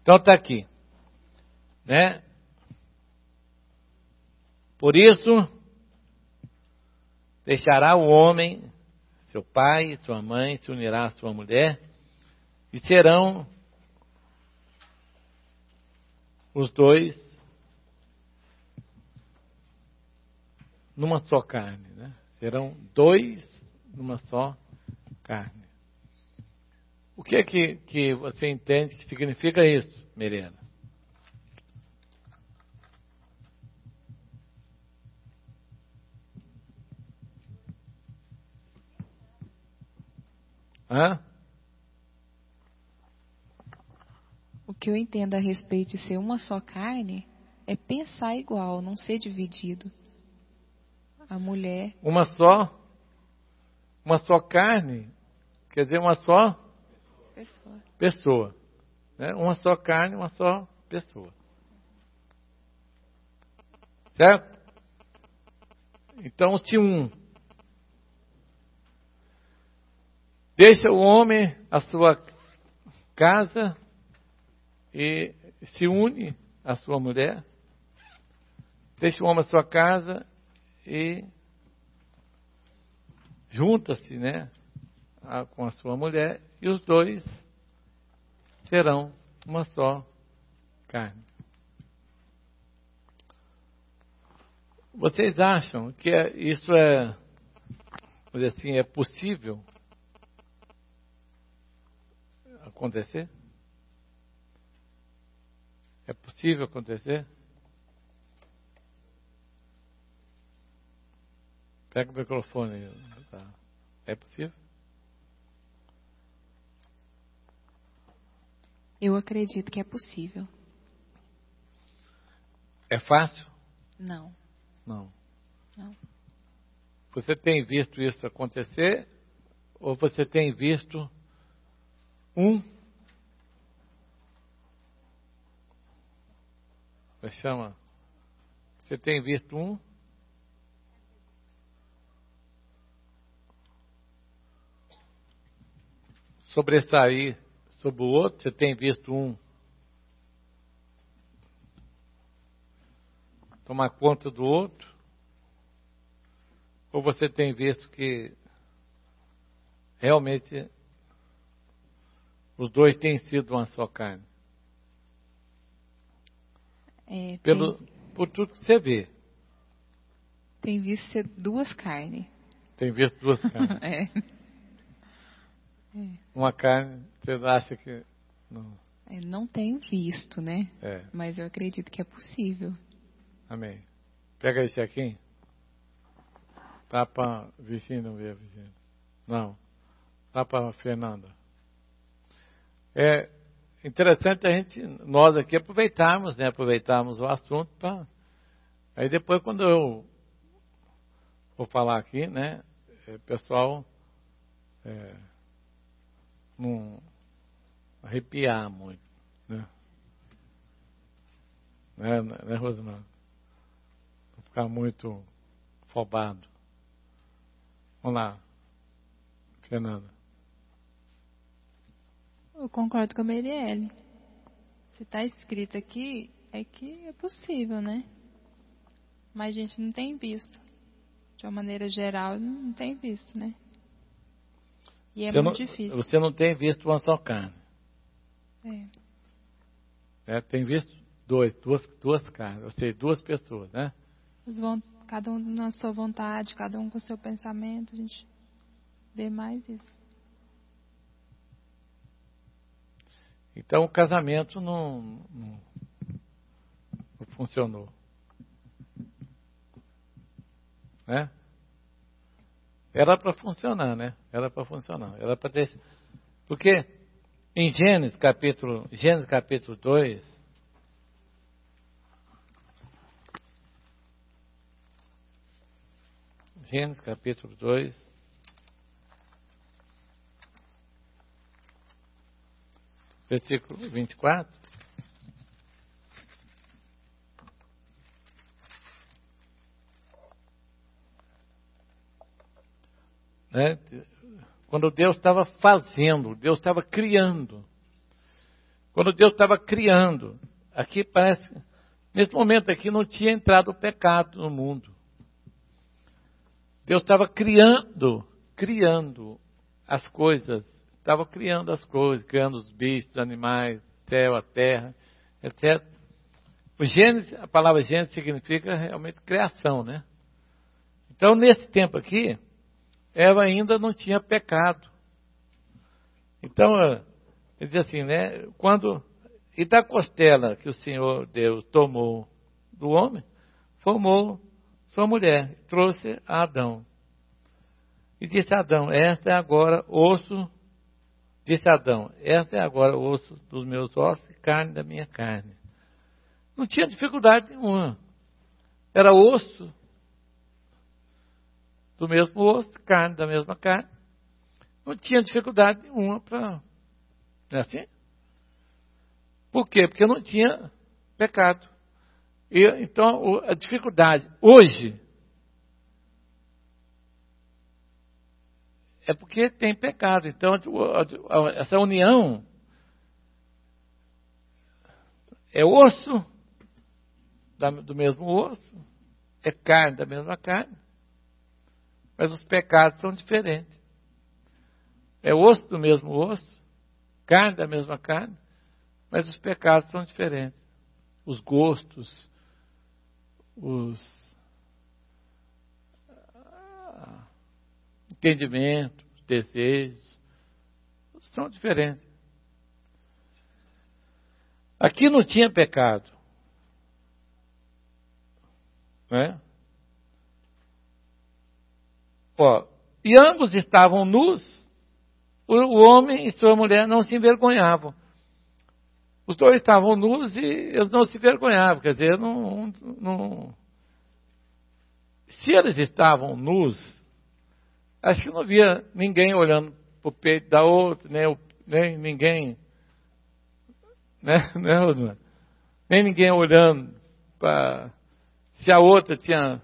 Então está aqui, né? Por isso, deixará o homem, seu pai, sua mãe, se unirá à sua mulher, e serão os dois numa só carne, né? Serão dois numa só carne. O que é que você entende que significa isso, Mirena? Hã? O que eu entendo a respeito de ser uma só carne é pensar igual, não ser dividido. A mulher. Uma só carne, quer dizer, uma só pessoa. Né? Uma só carne, uma só pessoa. Certo? Então, se deixa o homem a sua casa e se une à sua mulher, deixa o homem a sua casa e junta-se, né, com a sua mulher, e os dois serão uma só carne. Vocês acham que isso é, vamos dizer assim, é possível acontecer? É possível acontecer? Pega o microfone aí. Tá. É possível? Eu acredito que é possível. É fácil? Não. Não. Não. Você tem visto isso acontecer? Ou você tem visto como chama? Você tem visto sobressair sobre o outro? Você tem visto tomar conta do outro? Ou você tem visto que realmente os dois têm sido uma só carne? Por tudo que você vê. Tem visto ser duas carnes. Tem visto duas carnes. Uma carne, você acha que não? Não tenho visto, né? É. Mas eu acredito que é possível. Amém. Pega esse aqui. Tá para Vizinho, não vê a Vizinha. Não. Tá para Fernanda. É interessante nós aqui aproveitarmos, né? Aproveitarmos o assunto para... Aí depois, quando eu vou falar aqui, né? Pessoal, não arrepiar muito, né? Né, Rosemar? Não ficar muito afobado. Vamos lá, Fernanda. Eu concordo com a Marielle. Se está escrito aqui, é que é possível, né? Mas a gente não tem visto. De uma maneira geral, não tem visto, né? E é muito difícil. Você não tem visto uma só carne. Tem visto duas carnes, ou seja, duas pessoas, né? Cada um na sua vontade, cada um com o seu pensamento, a gente vê mais isso. Então o casamento não funcionou. Né? Era para funcionar, né? Era para funcionar. Era para ter. Porque em Gênesis capítulo 2, Gênesis capítulo 2, versículo 24. Né? Quando Deus estava fazendo, Deus estava criando. Quando Deus estava criando, aqui parece, nesse momento aqui não tinha entrado o pecado no mundo. Deus estava criando as coisas, criando os bichos, os animais, o céu, a terra, etc. O Gênesis, a palavra Gênesis significa realmente criação, né? Então, nesse tempo aqui, Eva ainda não tinha pecado. Então, ele diz assim, né? E da costela que o Senhor Deus tomou do homem, formou sua mulher, trouxe a Adão. E disse a Adão, esta é agora osso dos meus ossos e carne da minha carne. Não tinha dificuldade nenhuma. Era osso do mesmo osso, carne da mesma carne. Não tinha dificuldade nenhuma para... Não é assim? Por quê? Porque não tinha pecado. Então, a dificuldade hoje é porque tem pecado. Então, essa união é osso do mesmo osso, é carne da mesma carne, mas os pecados são diferentes. É osso do mesmo osso, carne da mesma carne, mas os pecados são diferentes. Os gostos, os entendimentos, os desejos, são diferentes. Aqui não tinha pecado. Né? E ambos estavam nus, o homem e sua mulher não se envergonhavam. Os dois estavam nus e eles não se envergonhavam, quer dizer, se eles estavam nus, acho que não havia ninguém olhando para o peito da outra, nem ninguém, nem ninguém olhando para se a outra tinha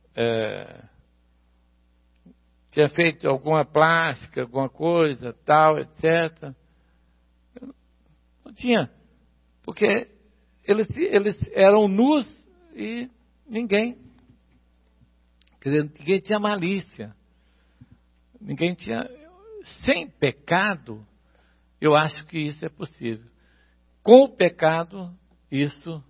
feito alguma plástica, alguma coisa, tal, etc. Não tinha. Porque eles eram nus e ninguém. Quer dizer, ninguém tinha malícia. Ninguém tinha... Sem pecado, eu acho que isso é possível. Com o pecado, isso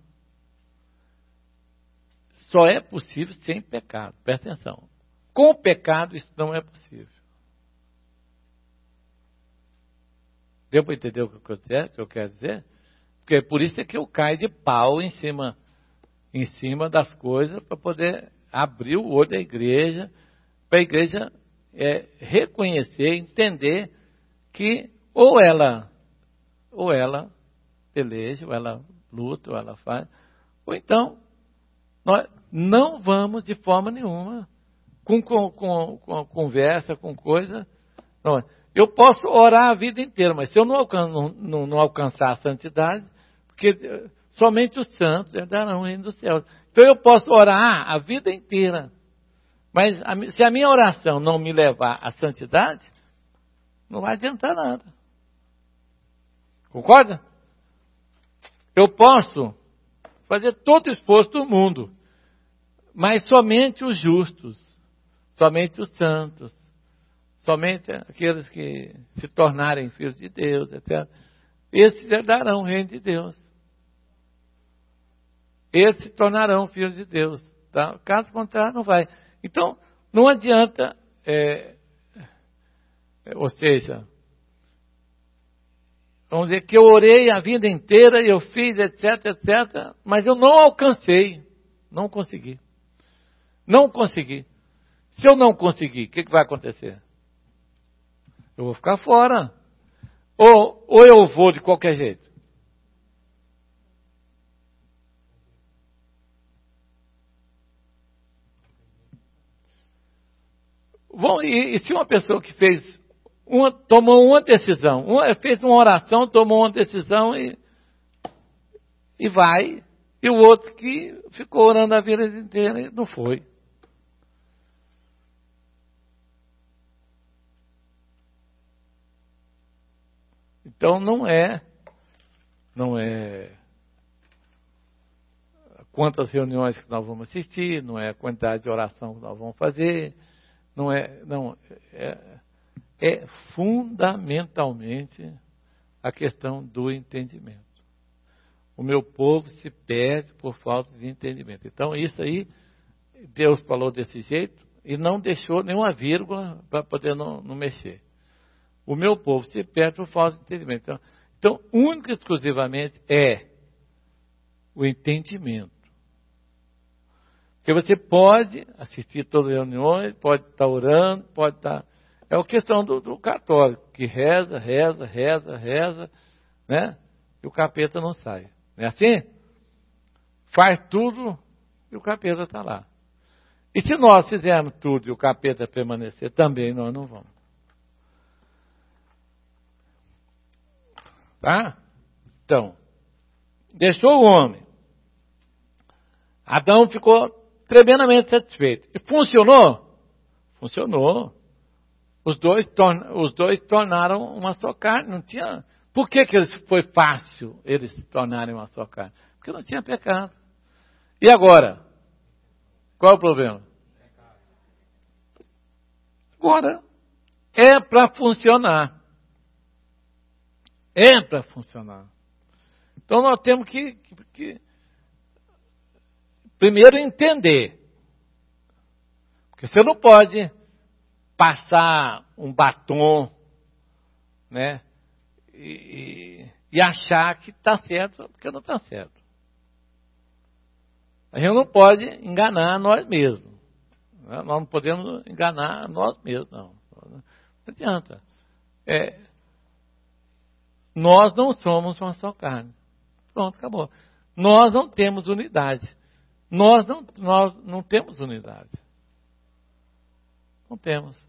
só é possível sem pecado. Presta atenção. Com o pecado, isso não é possível. Deu para entender o que eu quero dizer? Porque por isso é que eu caio de pau em cima das coisas, para poder abrir o olho da igreja, para a igreja reconhecer, entender que ou ela peleja, ou ela luta, ou ela faz, ou então nós não vamos de forma nenhuma com conversa, com coisa. Não. Eu posso orar a vida inteira, mas se eu não alcançar a santidade, porque somente os santos herdarão o reino dos céus. Então eu posso orar a vida inteira, mas se a minha oração não me levar à santidade, não vai adiantar nada. Concorda? Eu posso fazer todo o esforço do mundo, mas somente os justos, somente os santos, somente aqueles que se tornarem filhos de Deus, etc. Esses herdarão o reino de Deus. Esses se tornarão filhos de Deus. Tá? Caso contrário, não vai. Então, não adianta, ou seja, vamos dizer que eu orei a vida inteira, eu fiz, etc, etc, mas eu não alcancei, não consegui. Não consegui. Se eu não conseguir, o que vai acontecer? Eu vou ficar fora. Ou eu vou de qualquer jeito. Bom, e se uma pessoa que tomou uma decisão, fez uma oração, tomou uma decisão e vai, e o outro que ficou orando a vida inteira e não foi. Então não é não é quantas reuniões que nós vamos assistir, não é a quantidade de oração que nós vamos fazer, é fundamentalmente a questão do entendimento. O meu povo se perde por falta de entendimento. Então, isso aí, Deus falou desse jeito e não deixou nenhuma vírgula para poder não mexer. O meu povo se perde por falta de entendimento. Então, única e exclusivamente é o entendimento. Porque você pode assistir todas as reuniões, pode estar orando, pode estar... É a questão do católico, que reza, né? E o capeta não sai. Não é assim? Faz tudo e o capeta está lá. E se nós fizermos tudo e o capeta permanecer, também nós não vamos. Tá? Então, deixou o homem. Adão ficou tremendamente satisfeito. E funcionou? Funcionou. Os dois tornaram uma só carne. Não tinha... Por que foi fácil eles se tornarem uma só carne? Porque não tinha pecado. E agora? Qual é o problema? Agora, é para funcionar. É para funcionar. Então nós temos que primeiro entender. Porque você não pode passar um batom, né? E achar que está certo, porque não está certo. A gente não pode enganar nós mesmos. Né? Nós não podemos enganar nós mesmos, não. Não adianta. Nós não somos uma só carne. Pronto, acabou. Nós não temos unidade. Nós não temos unidade. Não temos.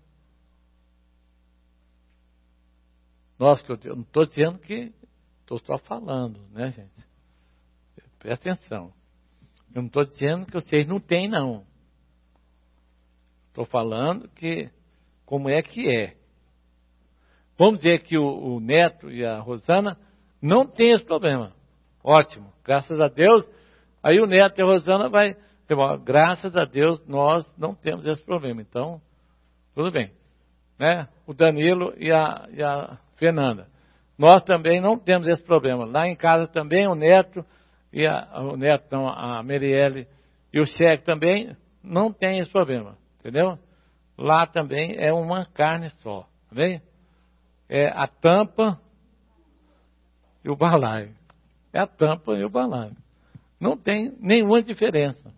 Eu não estou dizendo que... Estou só falando, né, gente? Presta atenção. Eu não estou dizendo que vocês não têm, não. Estou falando que... Como é que é. Vamos dizer que o Neto e a Rosana não têm esse problema. Ótimo. Graças a Deus. Aí o Neto e a Rosana vai... Graças a Deus nós não temos esse problema. Então, tudo bem. Né? O Danilo e a Fernanda. Nós também não temos esse problema. Lá em casa também o Neto e a Merielle e o Cheque também não tem esse problema. Entendeu? Lá também é uma carne só. Tá bem? É a tampa e o balaio. É a tampa e o balaio. Não tem nenhuma diferença.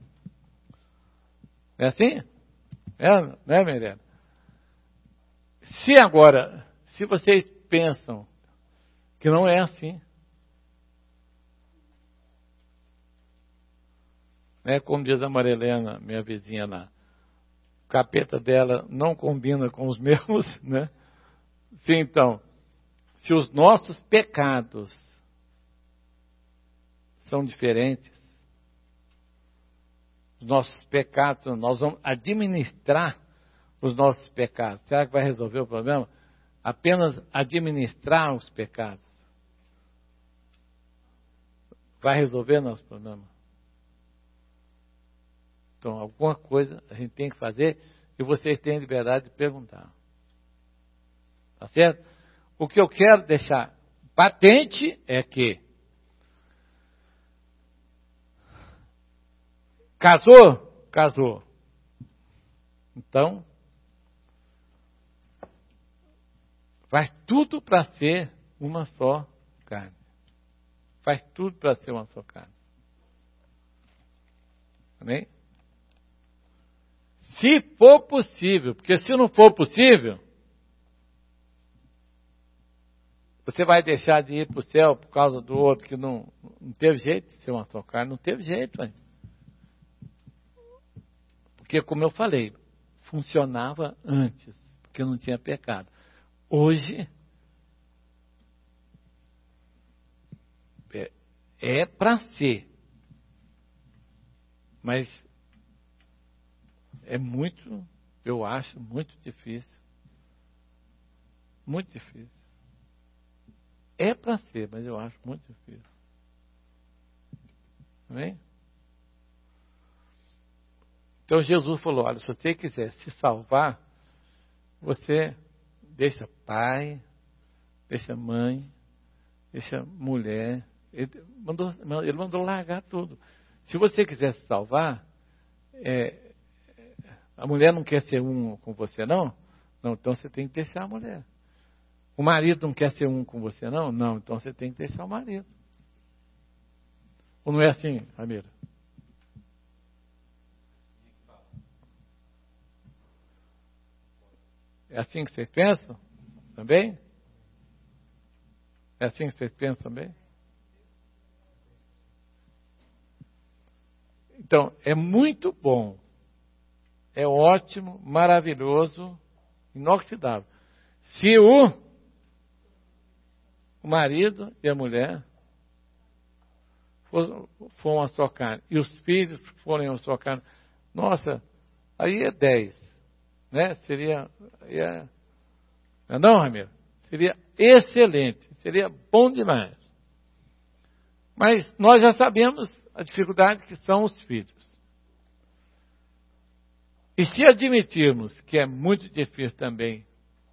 É assim? Né, Merielle? Se vocês pensam que não é assim, né, como diz a Marilena, minha vizinha lá, o capeta dela não combina com os meus, né? Sim, então, se os nossos pecados são diferentes, os nossos pecados, nós vamos administrar os nossos pecados. Será que vai resolver o problema? Apenas administrar os pecados vai resolver nosso problema? Então, alguma coisa a gente tem que fazer e vocês têm liberdade de perguntar. Tá certo? O que eu quero deixar patente é que casou. Então, faz tudo para ser uma só carne. Faz tudo para ser uma só carne. Amém? Se for possível, porque se não for possível, você vai deixar de ir para o céu por causa do outro que não teve jeito de ser uma só carne. Não teve jeito, hein? Porque, como eu falei, funcionava antes, porque não tinha pecado. Hoje, é para ser. Mas é muito, eu acho, muito difícil. Muito difícil. É para ser, mas eu acho muito difícil. Amém? Então Jesus falou, olha, se você quiser se salvar, você deixa pai, deixa mãe, deixa mulher. Ele mandou largar tudo. Se você quiser se salvar, a mulher não quer ser um com você, não? Não, então você tem que deixar a mulher. O marido não quer ser um com você, não? Não, então você tem que deixar o marido. Ou não é assim, Ramiro? É assim que vocês pensam? Também? É assim que vocês pensam também? Então, é muito bom. É ótimo, maravilhoso, inoxidável. Se o marido e a mulher foram a sua carne, e os filhos forem a sua carne, nossa, aí é 10, né? Seria, não, Ramiro? Seria excelente, seria bom demais. Mas nós já sabemos a dificuldade que são os filhos. E se admitirmos que é muito difícil também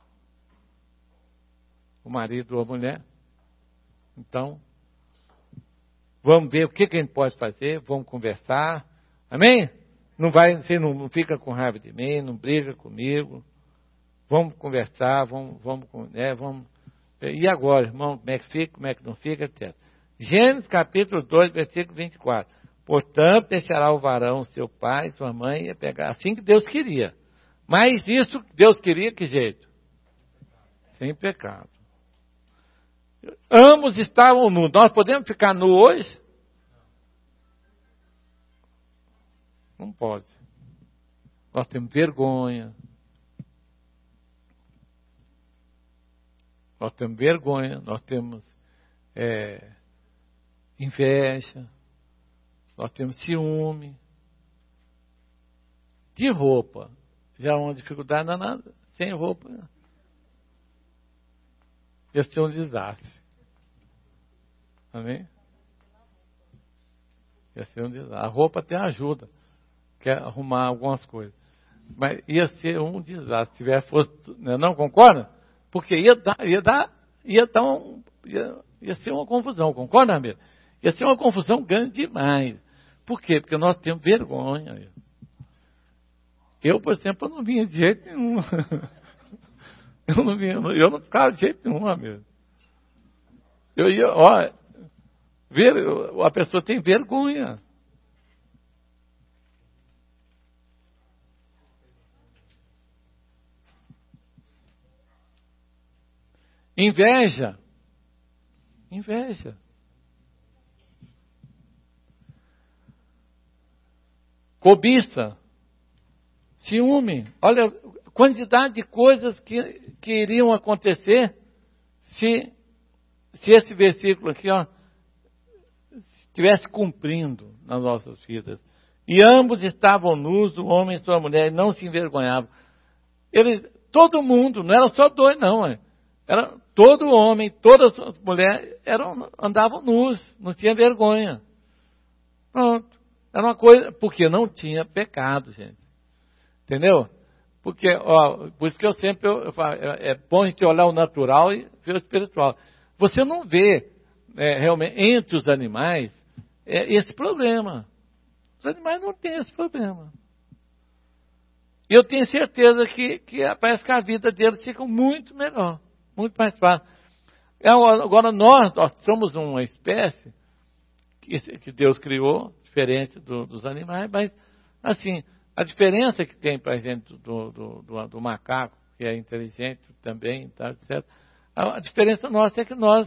o marido ou a mulher, então vamos ver o que a gente pode fazer, vamos conversar, amém? Você não fica com raiva de mim, não briga comigo, vamos conversar, vamos. E agora, irmão, como é que fica, como é que não fica, etc. Gênesis capítulo 2, versículo 24. Portanto, deixará o varão seu pai, sua mãe, e pegar, assim que Deus queria. Mas isso Deus queria, que jeito? Sem pecado. Ambos estavam nus. Nós podemos ficar nus hoje? Não pode. Nós temos vergonha. Nós temos inveja. Nós temos ciúme. De roupa. Já é uma dificuldade danada. Sem roupa. Ia ser um desastre. Amém? Ia ser um desastre. A roupa até ajuda. Quer arrumar algumas coisas. Mas ia ser um desastre. Se tiver fosse. Não concorda? Porque ia ser uma confusão. Concorda, Ramiro? Ia ser uma confusão grande demais. Por quê? Porque nós temos vergonha. Eu, por exemplo, não vinha de jeito nenhum. Eu não ficava de jeito nenhum, amigo. Eu ia, a pessoa tem vergonha. Inveja. Cobiça. Ciúme. Olha a quantidade de coisas que iriam acontecer se esse versículo aqui, estivesse cumprindo nas nossas vidas. E ambos estavam nus, o homem e sua mulher, e não se envergonhavam. Todo mundo, não era só dois, não. Era todo homem, todas as mulheres andavam nus, não tinha vergonha. Pronto. Era uma coisa, porque não tinha pecado, gente. Entendeu? Porque, por isso que eu sempre falo, é bom a gente olhar o natural e ver o espiritual. Você não vê, realmente, entre os animais, esse problema. Os animais não têm esse problema. E eu tenho certeza que parece que a vida deles fica muito melhor, muito mais fácil. Agora, nós somos uma espécie que Deus criou, diferente dos animais, mas, assim, a diferença que tem para a gente do macaco, que é inteligente também, tá, etc. A diferença nossa é que nós,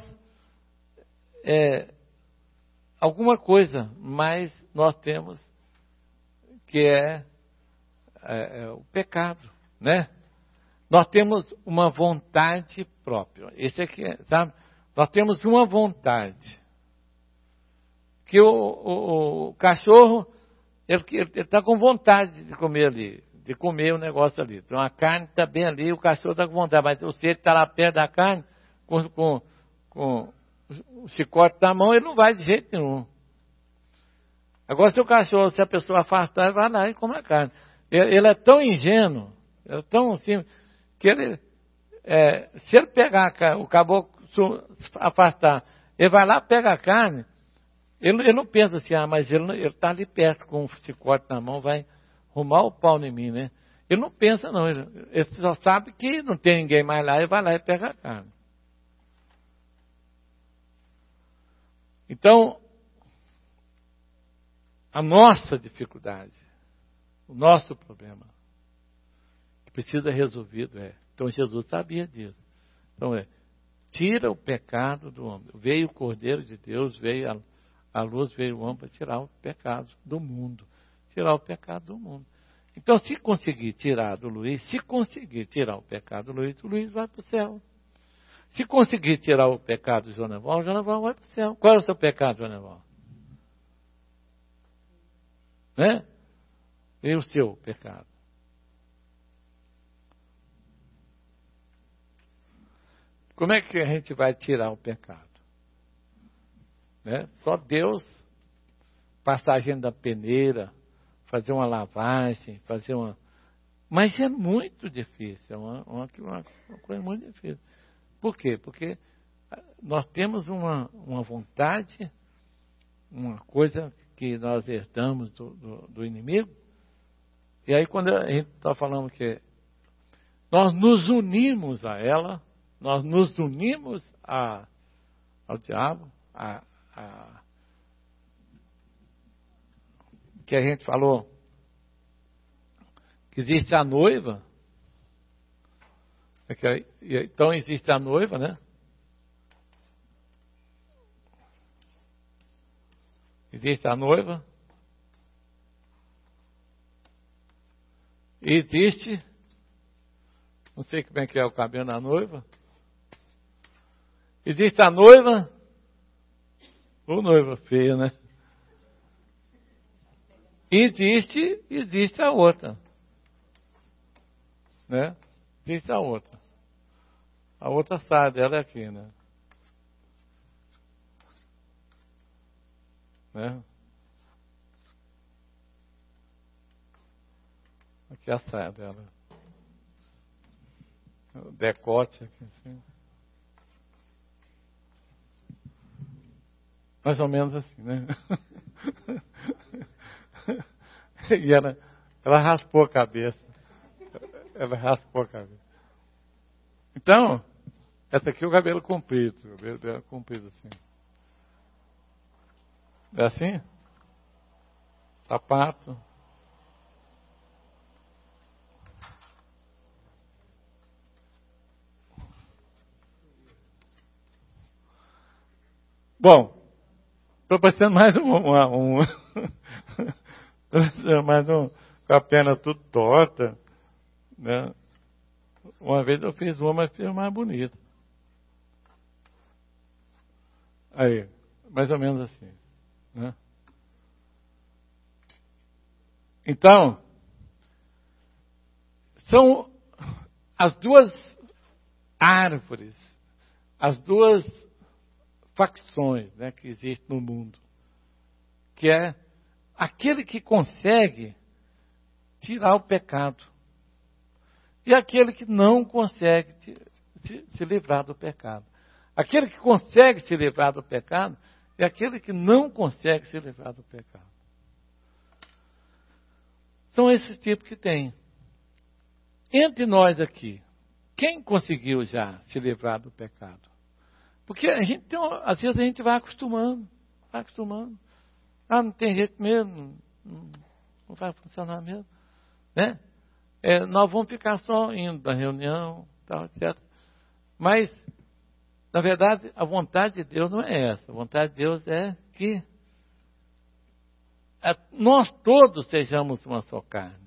alguma coisa mais nós temos, que é o pecado, né? Nós temos uma vontade própria. Esse aqui, sabe? Nós temos uma vontade. Que o cachorro, ele está com vontade de comer ali, de comer o negócio ali. Então a carne está bem ali, o cachorro está com vontade, mas se ele está lá perto da carne, com o chicote na mão, ele não vai de jeito nenhum. Agora, se a pessoa afastar, ele vai lá e come a carne. Ele é tão ingênuo, é tão simples, que ele, se ele pegar o caboclo, afastar, ele vai lá, pega a carne, ele não pensa assim, mas ele está ali perto com um chicote na mão, vai arrumar o pau em mim, né? Ele não pensa não, ele só sabe que não tem ninguém mais lá, ele vai lá e pega a carne. Então, a nossa dificuldade, o nosso problema, que precisa ser resolvido então Jesus sabia disso. Então tira o pecado do homem. Veio o Cordeiro de Deus, veio a luz, veio o homem para tirar o pecado do mundo. Tirar o pecado do mundo. Então, se conseguir tirar do Luiz, o pecado do Luiz, o Luiz vai para o céu. Se conseguir tirar o pecado do Joneval, o Joneval vai para o céu. Qual é o seu pecado, Joneval? Né? E o seu pecado? Como é que a gente vai tirar o pecado? Né? Só Deus, passar a gente da peneira, fazer uma lavagem, Mas é muito difícil, é uma coisa muito difícil. Por quê? Porque nós temos uma vontade, uma coisa que nós herdamos do inimigo, e aí quando a gente está falando que nós nos unimos a ela, nós nos unimos ao diabo, que a gente falou que existe a noiva, então existe a noiva, né? Existe a noiva, e existe, não sei como é que é o cabelo da noiva, existe a noiva, ou noiva feia, né? Existe a outra. Né? Existe a outra. A outra sai dela é aqui, né? Aqui é a saia dela. O decote aqui, assim. Mais ou menos assim, né? E ela raspou a cabeça. Então, essa aqui é o cabelo comprido. O cabelo dela comprido assim. É assim? Sapato. Bom, estou parecendo mais com a perna tudo torta, né? Uma vez eu fiz uma, mas fiz mais bonita. Aí, mais ou menos assim, né? Então, são as duas árvores, as duas facções, né, que existem no mundo, que é aquele que consegue tirar o pecado e aquele que não consegue se livrar do pecado. Aquele que consegue se livrar do pecado é aquele que não consegue se livrar do pecado. São esses tipos que tem. Entre nós aqui, quem conseguiu já se livrar do pecado? Porque a gente às vezes a gente vai acostumando. Não tem jeito mesmo, não vai funcionar mesmo, né? Nós vamos ficar só indo na reunião, tal, etc. Mas, na verdade, a vontade de Deus não é essa. A vontade de Deus é que nós todos sejamos uma só carne.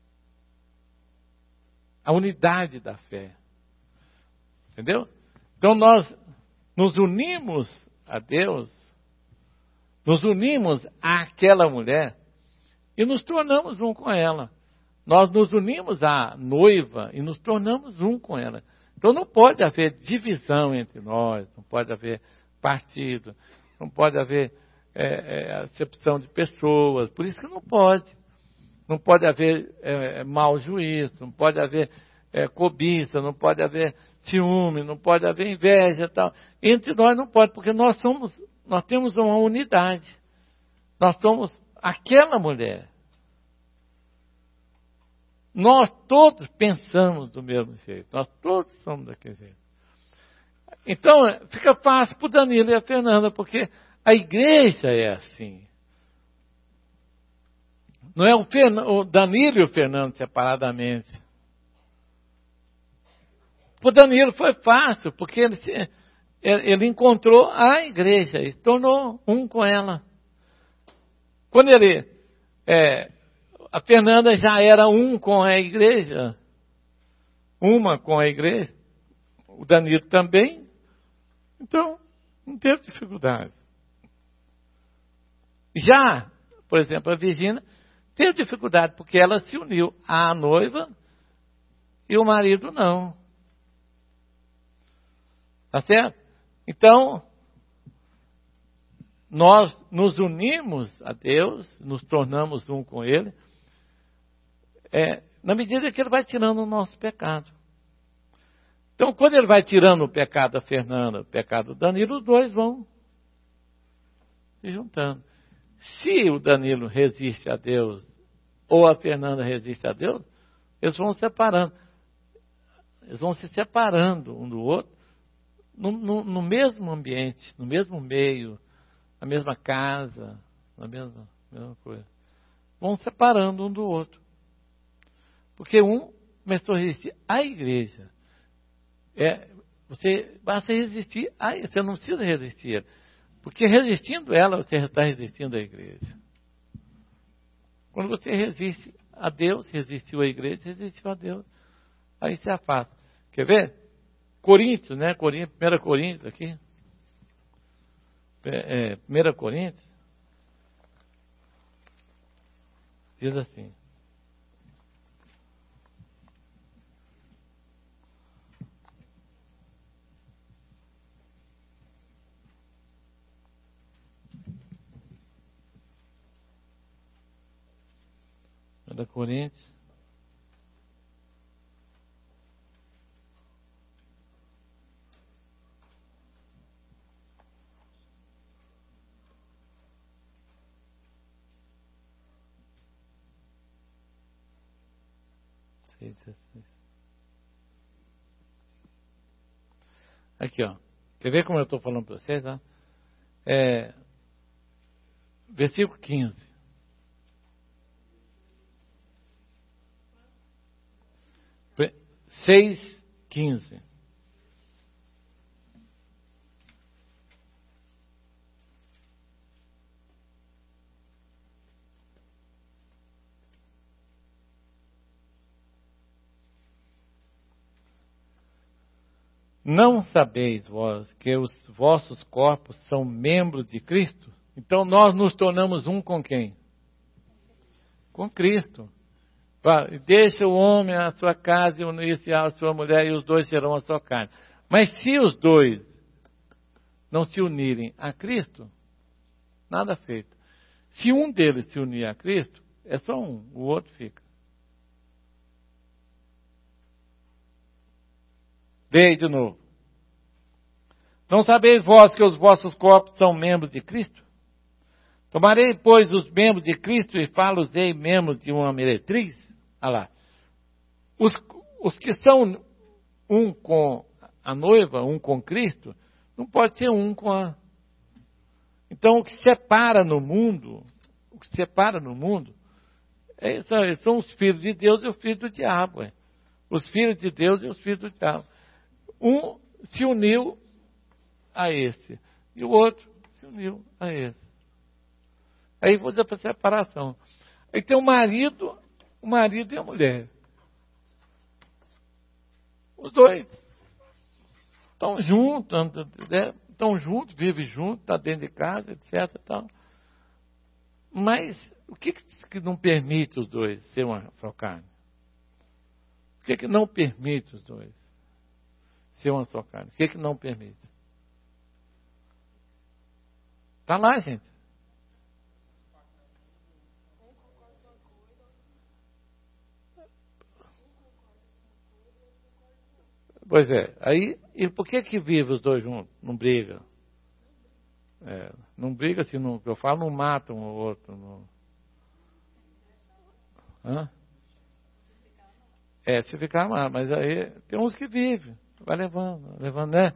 A unidade da fé. Entendeu? Então nós nos unimos a Deus, nos unimos àquela mulher e nos tornamos um com ela. Nós nos unimos à noiva e nos tornamos um com ela. Então não pode haver divisão entre nós, não pode haver partido, não pode haver acepção de pessoas. Por isso que não pode. Não pode haver mau juízo, não pode haver cobiça, não pode haver ciúme, não pode haver inveja e tal. Entre nós não pode, porque nós temos uma unidade. Nós somos aquela mulher. Nós todos pensamos do mesmo jeito. Nós todos somos daquele jeito. Então, fica fácil para o Danilo e a Fernanda, porque a igreja é assim. Não é o Danilo e o Fernando separadamente. Para o Danilo foi fácil, porque ele encontrou a igreja e se tornou um com ela. Quando a Fernanda já era um com a igreja, uma com a igreja, o Danilo também, então não teve dificuldade. Já, por exemplo, a Virgínia teve dificuldade, porque ela se uniu à noiva e o marido não. Tá certo? Então, nós nos unimos a Deus, nos tornamos um com Ele, na medida que Ele vai tirando o nosso pecado. Então, quando Ele vai tirando o pecado da Fernanda, o pecado do Danilo, os dois vão se juntando. Se o Danilo resiste a Deus, ou a Fernanda resiste a Deus, eles vão separando. Eles vão se separando um do outro, no mesmo ambiente, no mesmo meio, na mesma casa, na mesma coisa. Vão separando um do outro. Porque um começou a resistir à igreja. Você basta resistir, você não precisa resistir. Porque resistindo ela, você está resistindo à igreja. Quando você resiste a Deus, resistiu à igreja, resistiu a Deus, aí se afasta. Quer ver? Coríntios, né? 1 Coríntios aqui. 1 Coríntios. Diz assim. Da Coríntios. Aqui, ó. Quer ver como eu estou falando para vocês? Tá? Versículo 15. Seis, 15. Não sabeis vós que os vossos corpos são membros de Cristo? Então nós nos tornamos um com quem? Com Cristo. Deixa o homem a sua casa e unir-se à sua mulher, e os dois serão a sua carne. Mas se os dois não se unirem a Cristo, nada feito. Se um deles se unir a Cristo, é só um, o outro fica. Leia de novo. Não sabeis vós que os vossos corpos são membros de Cristo? Tomarei, pois, os membros de Cristo e falo-ei membros de uma meretriz? Olha lá. Os que são um com a noiva, um com Cristo, não pode ser um com a... Então, o que separa no mundo, são os filhos de Deus e os filhos do diabo. Os filhos de Deus e os filhos do diabo. Um se uniu a esse, e o outro se uniu a esse. Aí vou dizer para separação. Aí tem o marido e a mulher. Os dois estão juntos, vivem juntos, estão dentro de casa, etc. Tal. Mas o que não permite os dois ser uma só carne? O que não permite os dois ser uma só carne? O que não permite? Está lá, gente. Pois é. Aí, e por que vivem os dois juntos? Não brigam. Não briga assim, não, eu falo, não matam um ou outro. Não. Hã? Se ficar mal, mas aí tem uns que vivem, vai levando, né?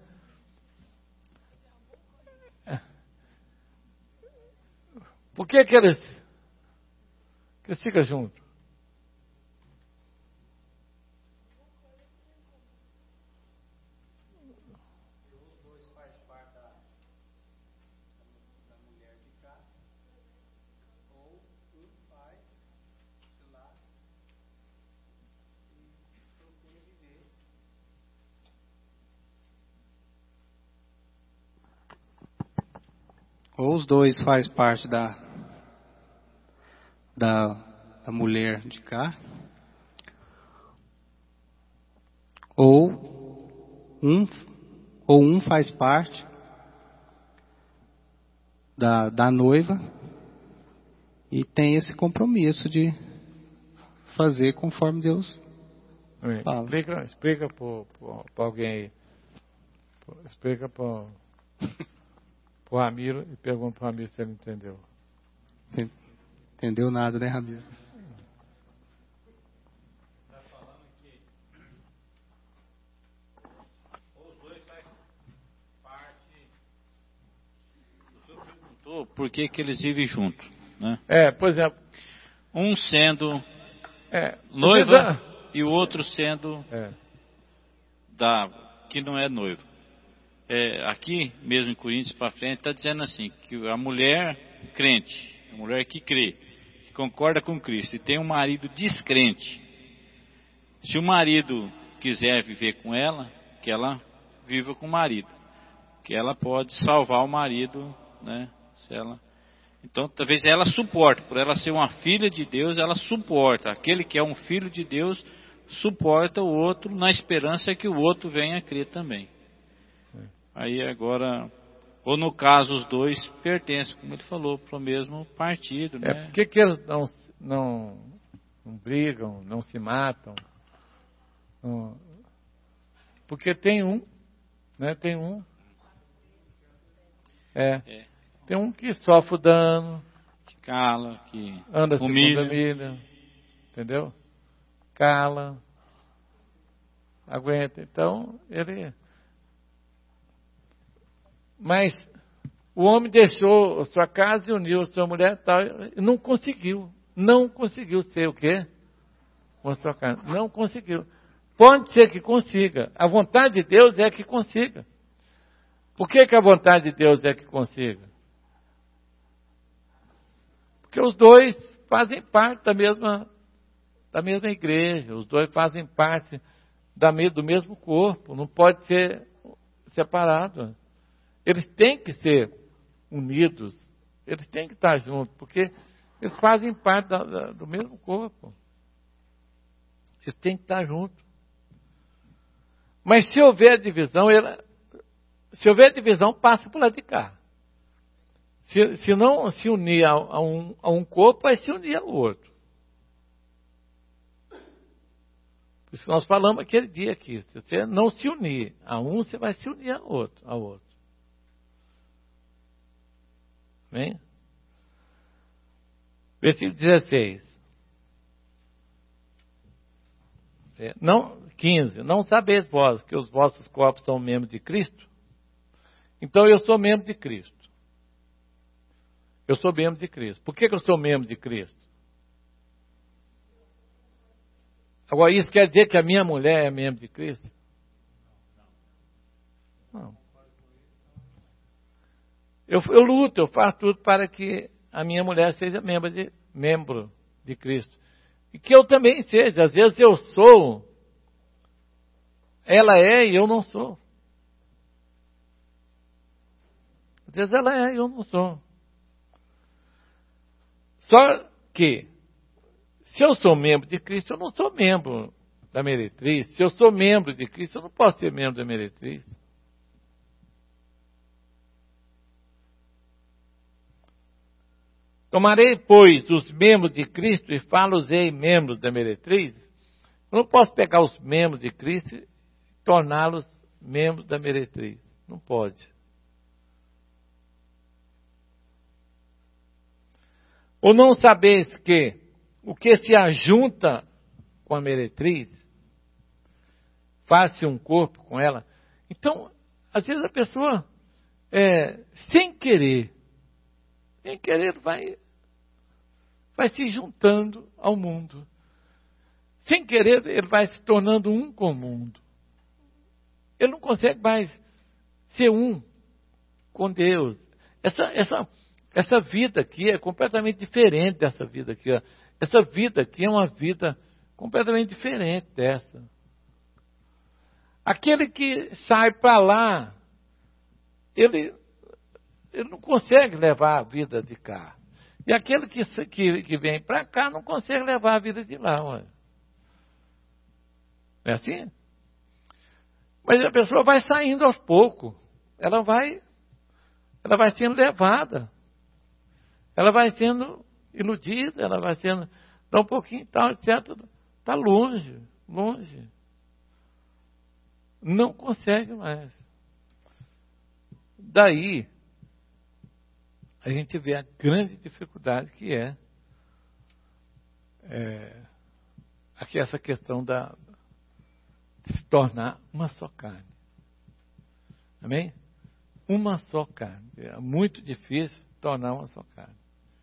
Por que eles ficam juntos? Ou os dois faz parte da mulher de cá, ou um faz parte da noiva e tem esse compromisso de fazer conforme Deus fala. Explica para alguém aí. Explica para o Ramiro e pergunta para o Ramiro se ele entendeu. Entendeu nada, né, Ramiro? Está falando que os dois fazem parte. O senhor perguntou por que eles vivem juntos, né? Por exemplo. Um sendo noiva e o outro sendo que não é noiva. Aqui mesmo em Coríntios para frente está dizendo assim, que a mulher crente, a mulher que crê, que concorda com Cristo e tem um marido descrente, se o marido quiser viver com ela, que ela viva com o marido, que ela pode salvar o marido, né? Então talvez ela suporte, por ela ser uma filha de Deus, ela suporta, aquele que é um filho de Deus suporta o outro na esperança que o outro venha a crer também. Aí agora, ou no caso os dois pertencem, como ele falou, para o mesmo partido, né? Por que eles não brigam, não se matam? Porque tem um, né? Tem um que sofre o dano, que cala, que anda humilha, milha, entendeu? Cala, aguenta. Então ele. Mas o homem deixou a sua casa e uniu a sua mulher e tal, e não conseguiu ser o quê? Com a sua casa. Não conseguiu. Pode ser que consiga. A vontade de Deus é que consiga. Por que a vontade de Deus é que consiga? Porque os dois fazem parte da mesma igreja, os dois fazem parte do mesmo corpo, não pode ser separado. Eles têm que ser unidos, eles têm que estar juntos, porque eles fazem parte do mesmo corpo. Eles têm que estar juntos. Mas se houver divisão, passa por lá de cá. Se não se unir a um corpo, vai se unir ao outro. Por isso nós falamos aquele dia aqui. Se você não se unir a um, você vai se unir ao outro. Bem? Versículo 16. 15. Não sabeis vós que os vossos corpos são membros de Cristo? Então eu sou membro de Cristo. Eu sou membro de Cristo. Por que eu sou membro de Cristo? Agora, isso quer dizer que a minha mulher é membro de Cristo? Não. Eu luto, eu faço tudo para que a minha mulher seja membro de Cristo. E que eu também seja. Às vezes eu sou, ela é e eu não sou. Às vezes ela é e eu não sou. Só que, se eu sou membro de Cristo, eu não sou membro da meretriz. Se eu sou membro de Cristo, eu não posso ser membro da meretriz. Tomarei, pois, os membros de Cristo e falo-os-ei membros da meretriz. Eu não posso pegar os membros de Cristo torná-los membros da meretriz. Não pode. Ou não sabeis que o que se ajunta com a meretriz, faz-se um corpo com ela. Então, às vezes a pessoa, sem querer vai se juntando ao mundo. Sem querer, ele vai se tornando um com o mundo. Ele não consegue mais ser um com Deus. Essa vida aqui é completamente diferente dessa vida aqui. Ó. Essa vida aqui é uma vida completamente diferente dessa. Aquele que sai para lá, ele não consegue levar a vida de cá. E aquele que vem para cá não consegue levar a vida de lá. Ué. Não é assim? Mas a pessoa vai saindo aos poucos. Ela vai sendo levada. Ela vai sendo iludida, ela vai sendo, dá um pouquinho, tal, etc. Está longe. Não consegue mais. Daí, a gente vê a grande dificuldade que é aqui essa questão de se tornar uma só carne. Amém? Uma só carne. É muito difícil tornar uma só carne.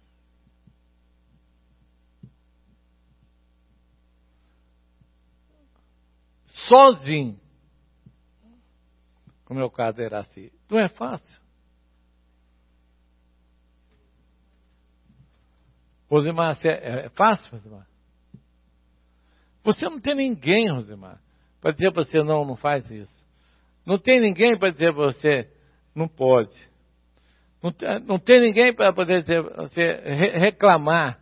Sozinho, como é o caso da Iraci, não é fácil. Rosimar, é fácil, Rosimar? Você não tem ninguém, Rosimar, para dizer para você, não faz isso. Não tem ninguém para dizer para você, não pode. Não tem ninguém para poder dizer, você reclamar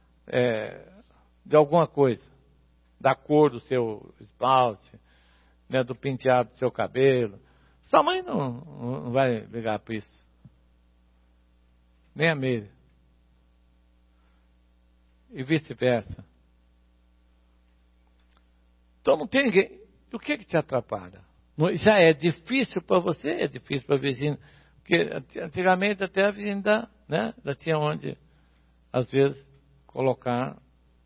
de alguma coisa. Da cor do seu esmalte, né, do penteado do seu cabelo. Sua mãe não vai ligar para isso. Nem a Meire. E vice-versa. Então não tem ninguém. O que te atrapalha? Já é difícil para você, é difícil para a vizinha. Porque antigamente até a vizinha já tinha onde, às vezes, colocar,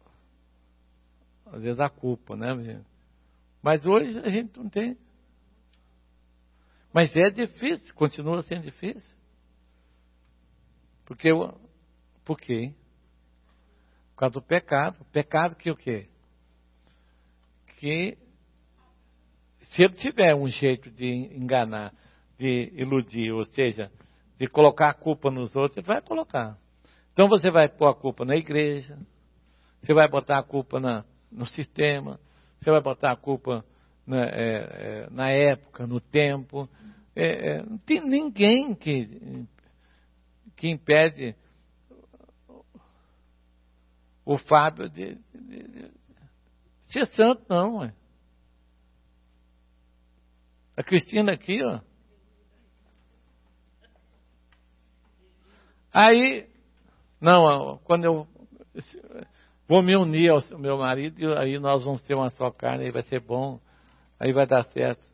às vezes, a culpa, né, vizinha? Mas hoje a gente não tem. Mas é difícil, continua sendo difícil. Por quê? Por causa do pecado. Pecado que o quê? Que se ele tiver um jeito de enganar, de iludir, ou seja, de colocar a culpa nos outros, ele vai colocar. Então você vai pôr a culpa na igreja, você vai botar a culpa no sistema, você vai botar a culpa na época, no tempo. Não tem ninguém que impede o Fábio de ser santo, não. Ué. A Cristina aqui, ó. Aí, quando eu vou me unir ao meu marido, aí nós vamos ter uma só carne, aí vai ser bom, aí vai dar certo.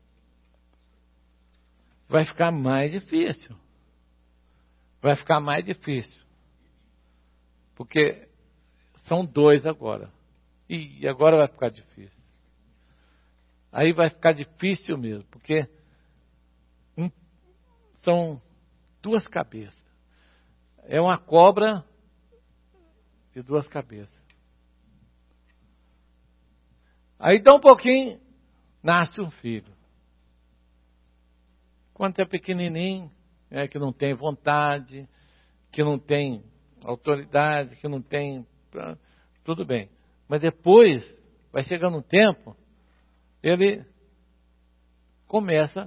Vai ficar mais difícil. Vai ficar mais difícil. Porque são dois agora. E agora vai ficar difícil. Aí vai ficar difícil mesmo, porque são duas cabeças. É uma cobra de duas cabeças. Aí dá um pouquinho, nasce um filho. Quando é pequenininho, que não tem vontade, que não tem autoridade, que não tem... Tudo bem. Mas depois, vai chegando um tempo, ele começa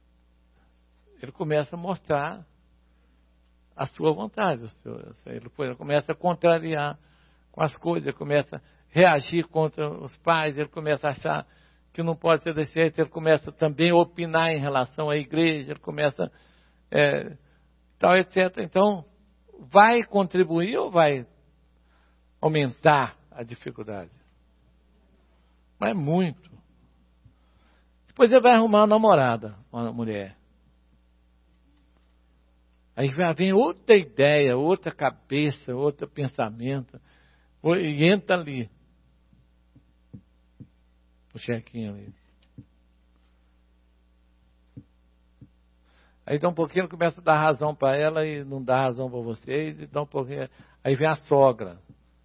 a mostrar a sua vontade. Ele começa a contrariar com as coisas, ele começa a reagir contra os pais, ele começa a achar que não pode ser desse jeito, ele começa também a opinar em relação à igreja, ele começa tal, etc. Então, vai contribuir ou vai aumentar a dificuldade? Mas muito. Depois ele vai arrumar uma namorada, uma mulher. Aí vem outra ideia, outra cabeça, outro pensamento. E entra ali. O chequinho ali. Aí dá um pouquinho, começa a dar razão para ela e não dá razão para vocês. E dá um pouquinho. Aí vem a sogra.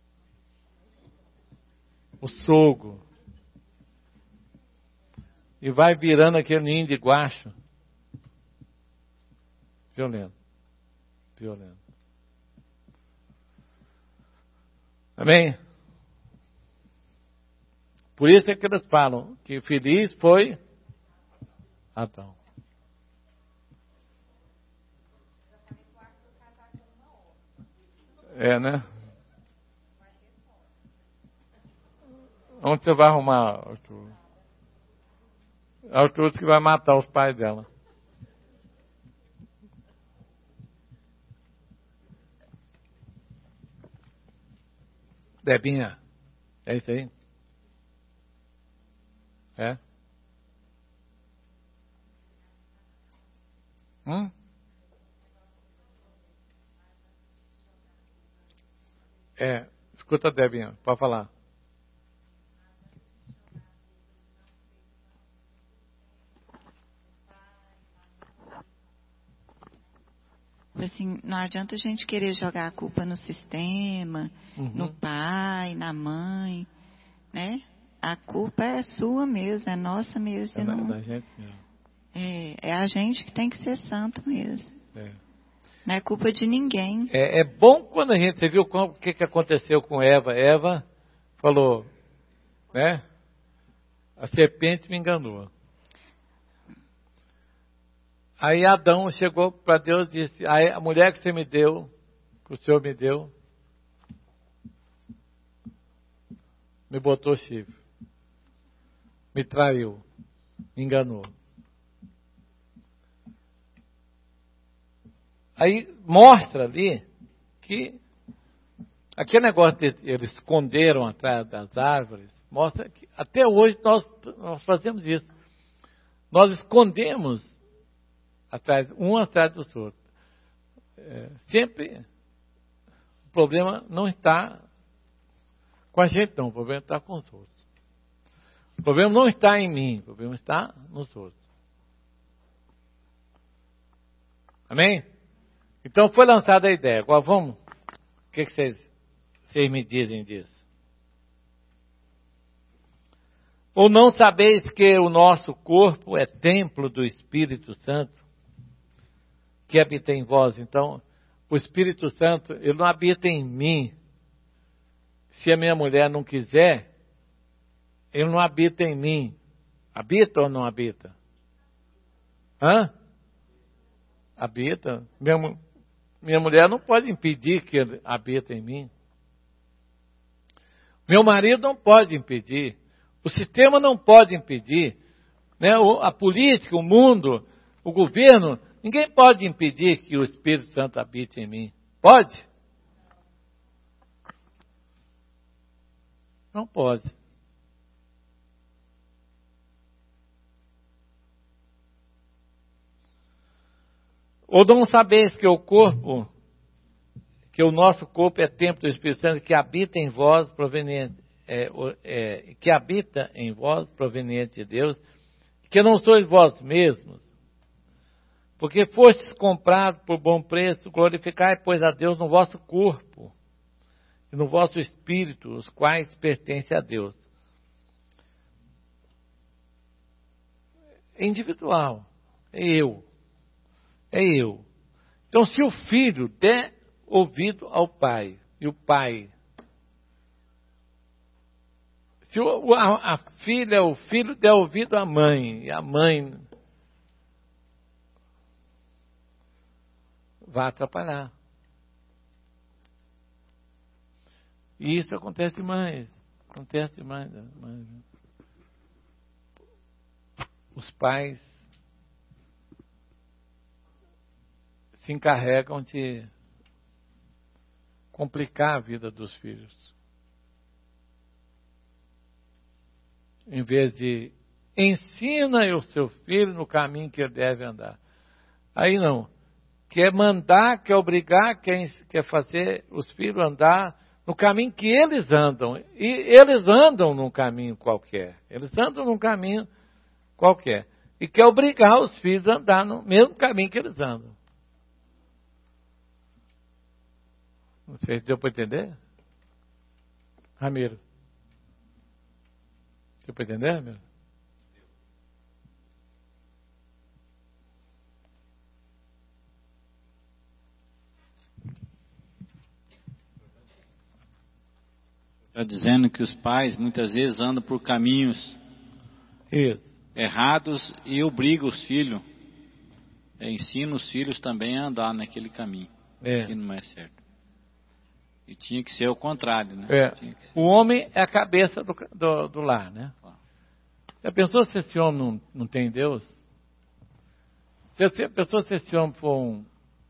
O sogro. E vai virando aquele ninho de guacho. Violento. Amém? Por isso é que eles falam que feliz foi Adão. É, né? Onde você vai arrumar, Arthur? Arthur que vai matar os pais dela. Debinha, é isso aí? É? Escuta, Debinha, pode falar. Assim, não adianta a gente querer jogar a culpa no sistema, no pai, na mãe, né? A culpa é sua mesmo, é nossa mesmo. É da gente mesmo. É a gente que tem que ser santo mesmo. É. Não é culpa de ninguém. É bom quando a gente... Você viu o que aconteceu com Eva? Eva falou, né? A serpente me enganou. Aí Adão chegou para Deus e disse, a mulher que você me deu, que o Senhor me deu, me botou chifre. Me traiu. Me enganou. Aí mostra ali que aquele negócio de eles esconderam atrás das árvores, mostra que até hoje nós fazemos isso. Nós escondemos um atrás dos outros. Sempre o problema não está com a gente, não. O problema está com os outros. O problema não está em mim, o problema está nos outros. Amém? Então foi lançada a ideia. Agora vamos. O que vocês me dizem disso? Ou não sabeis que o nosso corpo é templo do Espírito Santo, que habita em vós? Então, o Espírito Santo, ele não habita em mim. Se a minha mulher não quiser, ele não habita em mim. Habita ou não habita? Habita. Minha mulher não pode impedir que ele habita em mim. Meu marido não pode impedir. O sistema não pode impedir. Né? A política, o mundo, o governo, ninguém pode impedir que o Espírito Santo habite em mim. Pode? Não pode. Ou não sabeis que o nosso corpo é templo do Espírito Santo que habita em vós, proveniente de Deus, que não sois vós mesmos, porque fostes comprados por bom preço. Glorificai, pois, a Deus no vosso corpo e no vosso espírito, os quais pertencem a Deus. É individual. É eu. Então, se o filho der ouvido ao pai, e o pai... Se a filha, o filho der ouvido à mãe, e a mãe vai atrapalhar. E isso acontece demais. Os pais se encarregam de complicar a vida dos filhos. Em vez de ensina o seu filho no caminho que ele deve andar. Aí não. Quer mandar, quer obrigar, quer fazer os filhos andar no caminho que eles andam. E eles andam num caminho qualquer. Eles andam num caminho qualquer. E quer obrigar os filhos a andar no mesmo caminho que eles andam. Não sei se deu para entender? Ramiro. Deu para entender, Ramiro? Está dizendo que os pais muitas vezes andam por caminhos errados e obrigam os filhos, ensina os filhos também a andar naquele caminho, que não é certo. E tinha que ser o contrário, né? O homem é a cabeça do lar, né? Já pensou se esse homem não tem Deus? Já pensou se esse homem for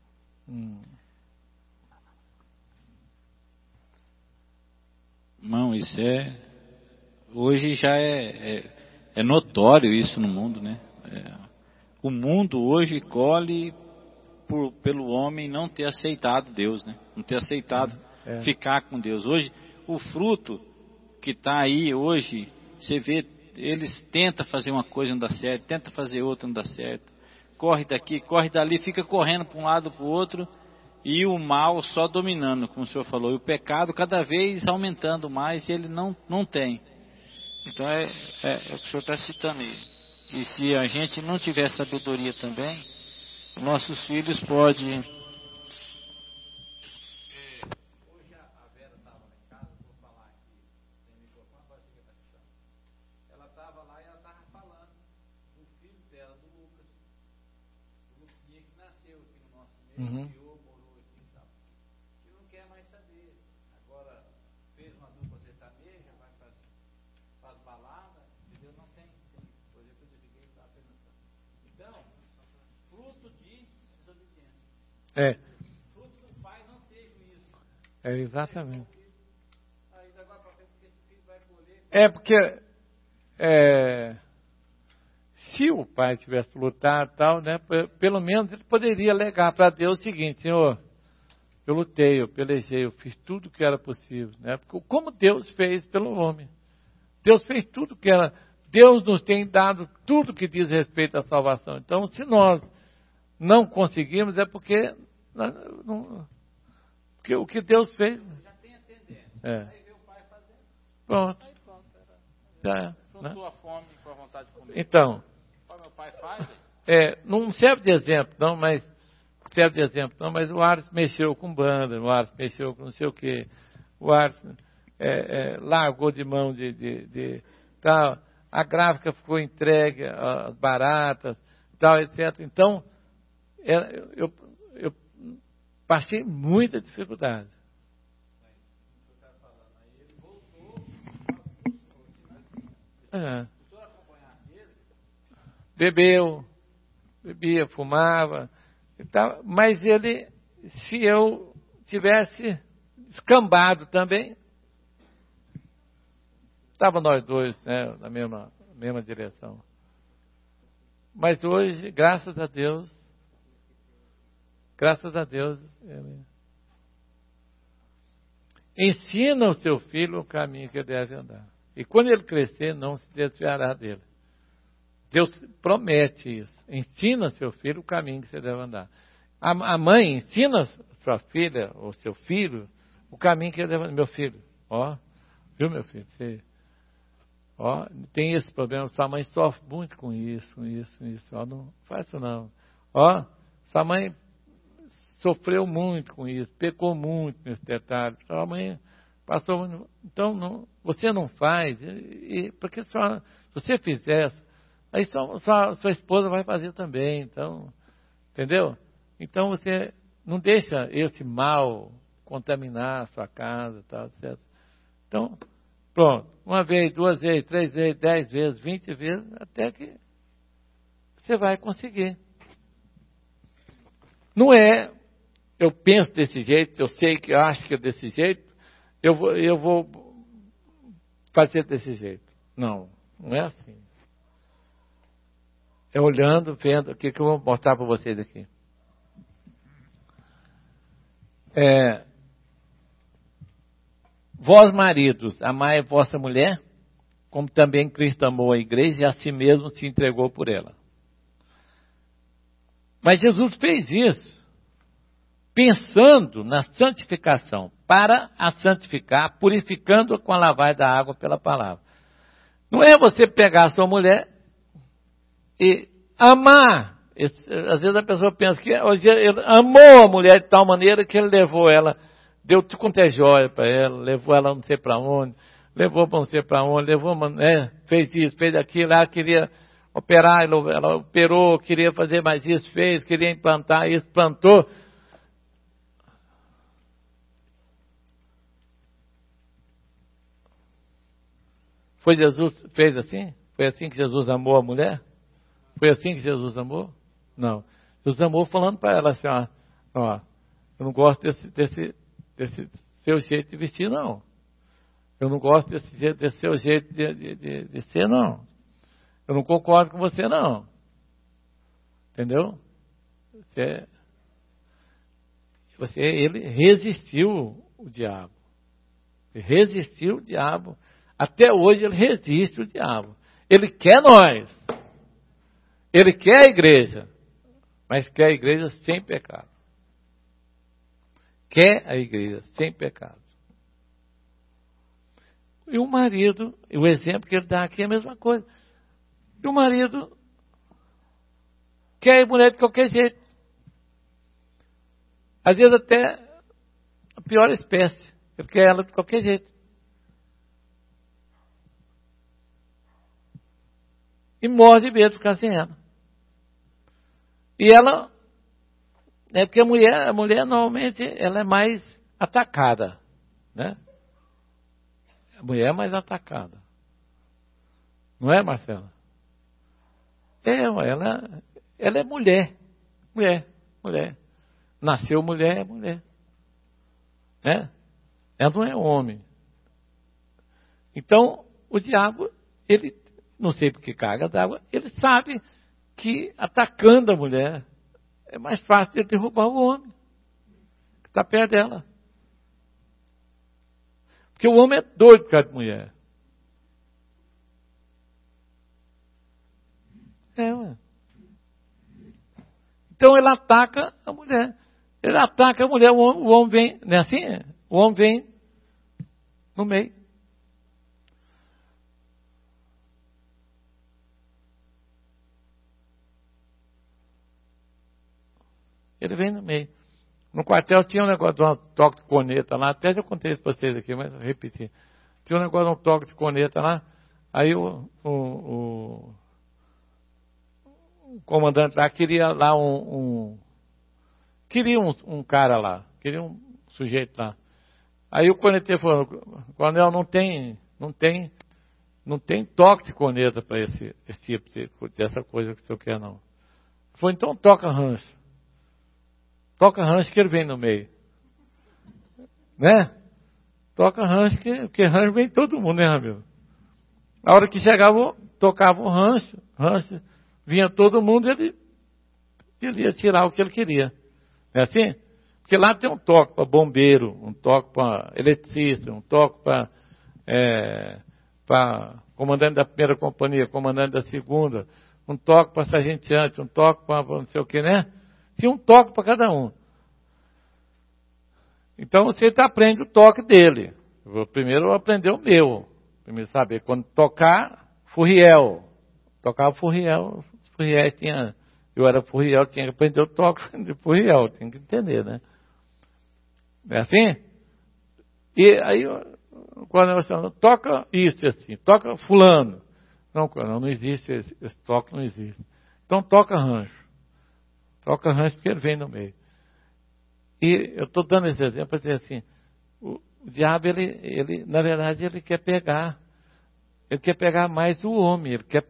Não, isso hoje já é notório isso no mundo, né? O mundo hoje colhe pelo homem não ter aceitado Deus, né? Não ter aceitado ficar com Deus. Hoje, o fruto que está aí hoje, você vê, eles tentam fazer uma coisa não dá certo, tentam fazer outra não dá certo. Corre daqui, corre dali, fica correndo para um lado para o outro. E o mal só dominando, como o senhor falou. E o pecado cada vez aumentando mais e ele não tem. Então é o que o senhor está citando aí. E se a gente não tiver sabedoria também, nossos filhos podem... Hoje a Vera estava lá em casa, vou falar aqui, sem microfone, para ficar baixando. Ela estava lá e ela estava falando do filho dela, do Lucas. O Luquinha que nasceu aqui no nosso meio. Fruto do pai não teve isso. Exatamente. Porque se o pai tivesse lutado tal, né, pelo menos ele poderia alegar para Deus o seguinte: Senhor, eu lutei, eu pelejei, eu fiz tudo que era possível, né? Porque como Deus fez pelo homem. Deus fez tudo que era. Deus nos tem dado tudo que diz respeito à salvação. Então, se nós não conseguimos, é porque o que Deus fez. Já tem a tendência. Aí vê o pai fazendo. Pronto. Juntou a fome com a vontade de comer. Então. Meu pai faz. Não serve de exemplo, não, mas o Ares mexeu com banda, o Ares mexeu com não sei o quê. O Ares largou de mão de tal. A gráfica ficou entregue às baratas, tal, etc. Então, eu passei muita dificuldade. Bebia, fumava, e tal, mas ele, se eu tivesse escambado também, estava nós dois, né, na mesma direção. Mas hoje, graças a Deus, ensina o seu filho o caminho que ele deve andar. E quando ele crescer, não se desviará dele. Deus promete isso. Ensina seu filho o caminho que você deve andar. A mãe ensina sua filha ou seu filho o caminho que ele deve andar. Meu filho, viu, meu filho? Você... tem esse problema, sua mãe sofre muito com isso. Não faz isso não. Sua mãe sofreu muito com isso, pecou muito nesse detalhe. Sua mãe passou. Então, você não faz, porque se você fizesse, aí sua esposa vai fazer também. Então, entendeu? Então você não deixa esse mal contaminar a sua casa, tal, etc. Então, pronto, 1 vez, 2 vezes, 3 vezes, 10 vezes, 20 vezes, até que você vai conseguir. Não é, eu penso desse jeito, eu sei que eu acho que é desse jeito, eu vou fazer desse jeito. Não é assim. É olhando, vendo. O que eu vou mostrar para vocês aqui? Vós, maridos, amai a vossa mulher, como também Cristo amou a igreja e a si mesmo se entregou por ela. Mas Jesus fez isso pensando na santificação, para a santificar, purificando-a com a lavagem da água pela palavra. Não é você pegar a sua mulher e amar. Às vezes a pessoa pensa que hoje ele amou a mulher de tal maneira que ele levou ela, deu tudo quanto é joia para ela, levou ela não sei para onde, levou para não sei para onde, fez isso, fez aquilo, ela queria operar, ela operou, queria fazer mais isso, fez, queria implantar isso, plantou. Foi Jesus, fez assim? Foi assim que Jesus amou a mulher? Foi assim que Jesus amou? Não. Jesus amou falando para ela assim, ó, eu não gosto desse seu jeito de vestir, não. Eu não gosto desse seu jeito de ser, não. Eu não concordo com você, não. Entendeu? Ele resistiu o diabo. Ele resistiu o diabo. Até hoje ele resiste o diabo. Ele quer nós. Ele quer a igreja. Mas quer a igreja sem pecado. Quer a igreja sem pecado. E o marido, o exemplo que ele dá aqui é a mesma coisa. E o marido quer a mulher de qualquer jeito. Às vezes até a pior espécie. Ele quer ela de qualquer jeito. E morre de medo de ficar sem ela. E ela, porque a mulher normalmente ela é mais atacada, né? A mulher é mais atacada. Não é, Marcela? Ela é mulher. Mulher. Nasceu mulher, é mulher. Né? Ela não é homem. Então, o diabo, ele, não sei porque carga d'água, ele sabe que atacando a mulher é mais fácil de derrubar o homem que está perto dela. Porque o homem é doido por causa de mulher. Então ele ataca a mulher. Ele ataca a mulher, o homem vem, não é assim? O homem vem no meio. Ele vem no meio. No quartel tinha um negócio de um toque de corneta lá, até já contei isso para vocês aqui, mas eu repeti. Tinha um negócio de um toque de corneta lá, aí o comandante lá queria lá queria um cara lá, queria um sujeito lá. Aí o corneteiro falou, coronel, não tem toque de corneta para esse tipo dessa coisa que o senhor quer, não. Ele falou, então toca rancho. Toca rancho que ele vem no meio. Né? Toca rancho, porque rancho vem todo mundo, né, Ramiro? A hora que chegava, tocava o rancho, vinha todo mundo, ele ia tirar o que ele queria. Não é assim? Porque lá tem um toque para bombeiro, um toque para eletricista, um toque para comandante da primeira companhia, comandante da segunda, um toque para sargenteante, um toque para não sei o que, né? Tinha um toque para cada um. Então você aprende o toque dele. Primeiro eu aprendi o meu. Primeiro saber quando tocar Furriel. Tocava Furriel. Furriel tinha. Eu era Furriel, tinha que aprender o toque de Furriel. Tinha que entender, né? É assim? E aí, quando você toca isso assim, toca fulano. Não existe, esse toque não existe. Então toca rancho. Toca rancho porque ele vem no meio. E eu estou dando esse exemplo para dizer assim, o diabo, ele, na verdade, ele quer pegar mais o homem, ele quer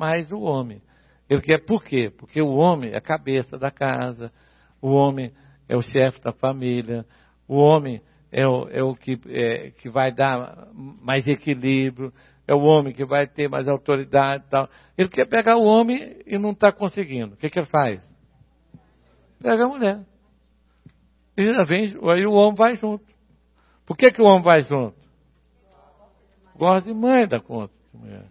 por quê? Porque o homem é a cabeça da casa, o homem é o chefe da família, o homem é o que vai dar mais equilíbrio, é o homem que vai ter mais autoridade e tal. Ele quer pegar o homem e não está conseguindo. O que ele faz? Pega a mulher. E aí o homem vai junto. Por que o homem vai junto? Gosta de mãe da conta de mulher.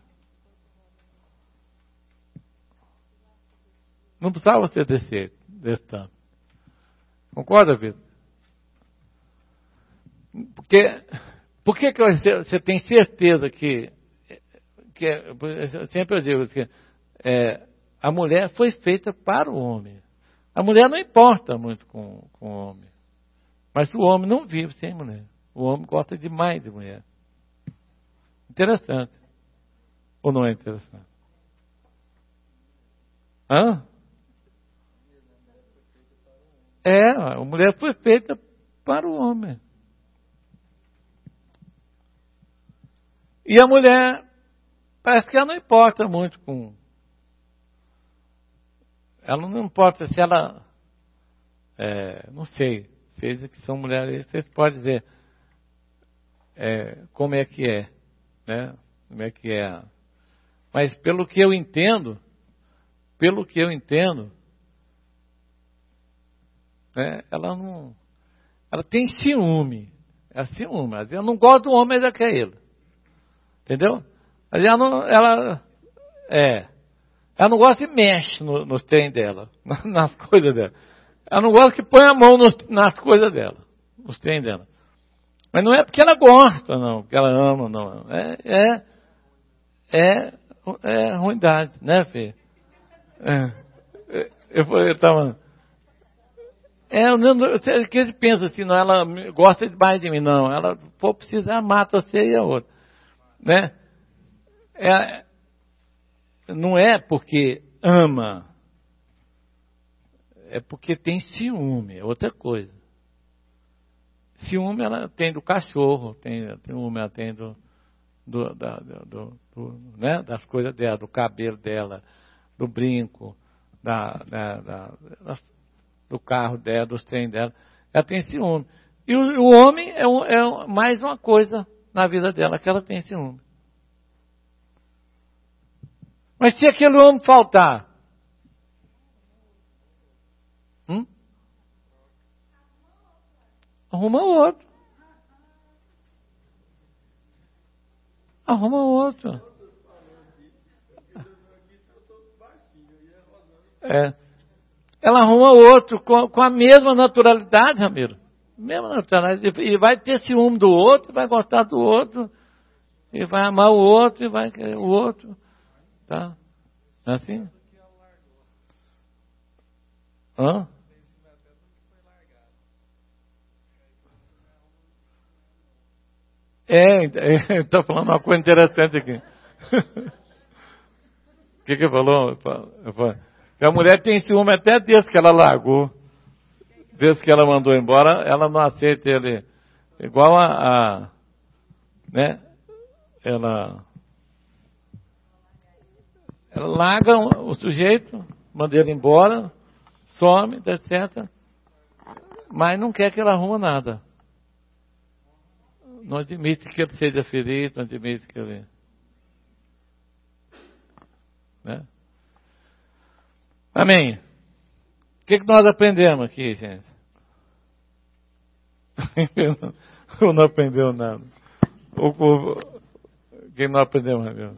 Não precisava ser desse tanto. Concorda, Vitor? Por que você tem certeza que sempre eu digo que a mulher foi feita para o homem. A mulher não importa muito com o homem. Mas o homem não vive sem mulher. O homem gosta demais de mulher. Interessante. Ou não é interessante? Hã? A mulher foi feita para o homem. E a mulher, parece que ela não importa muito com... Ela não importa se ela... não sei. Vocês que são mulheres, vocês podem dizer como é que é. Né? Como é que é. Mas pelo que eu entendo, né, ela tem ciúme. É ciúme. Ela não gosta do homem, mas ela quer ele. Entendeu? Mas ela não gosta e mexe nos trem dela, nas coisas dela. Ela não gosta que põe a mão nas coisas dela, nos trem dela. Mas não é porque ela gosta, não, porque ela ama, não. É ruindade, né, Fê? Eu estava... que ele pensa assim, não, ela gosta demais de mim, não. Ela for precisar, mata você e a outra. Né? Não é porque ama, é porque tem ciúme, é outra coisa. Ciúme ela tem do cachorro, ciúme ela tem né, das coisas dela, do cabelo dela, do brinco, do carro dela, dos trem dela. Ela tem ciúme. E o homem é mais uma coisa na vida dela que ela tem ciúme. Mas se aquele homem faltar, arruma outro. Arruma outro. Ela arruma outro com a mesma naturalidade, Ramiro. Mesma naturalidade. E vai ter ciúme do outro, vai gostar do outro, e vai amar o outro, e vai querer o outro. Tá? Não é assim? Hã? Estou falando uma coisa interessante aqui. O que falou? Que a mulher tem ciúme até desde que ela largou. Desde que ela mandou embora, ela não aceita ele. Igual né? Ela larga o sujeito, manda ele embora, some, etc. Mas não quer que ela arruma nada. Não admite que ele seja feliz, não admite que ele... Né? Amém. O que nós aprendemos aqui, gente? Eu não aprendeu nada. O que nós aprendemos, meu?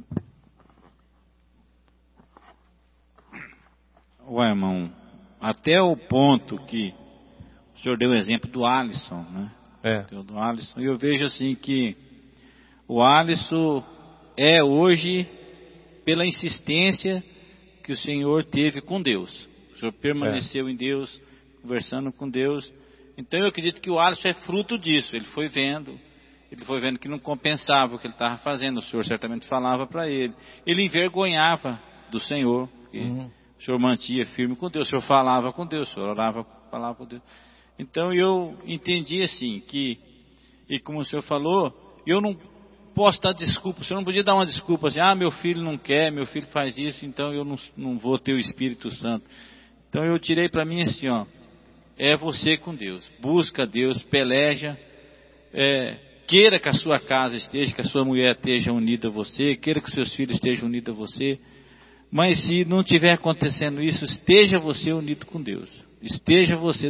Ué, irmão, até o ponto que o senhor deu o exemplo do Alisson, né? Do Alisson, e eu vejo assim que o Alisson é hoje pela insistência que o Senhor teve com Deus. O Senhor permaneceu em Deus, conversando com Deus. Então eu acredito que o Alisson é fruto disso. Ele foi vendo que não compensava o que ele estava fazendo. O Senhor certamente falava para ele. Ele envergonhava do Senhor. O Senhor mantinha firme com Deus. O Senhor falava com Deus. O Senhor orava, falava com Deus. Então eu entendi assim que, e como o Senhor falou, eu não posso dar desculpa. O Senhor não podia dar uma desculpa assim, meu filho não quer, meu filho faz isso, então eu não vou ter o Espírito Santo. Então eu tirei para mim assim, é você com Deus. Busca Deus, peleja. queira que a sua casa esteja, que a sua mulher esteja unida a você, queira que seus filhos estejam unidos a você, mas se não estiver acontecendo isso, esteja você unido com Deus. Esteja você,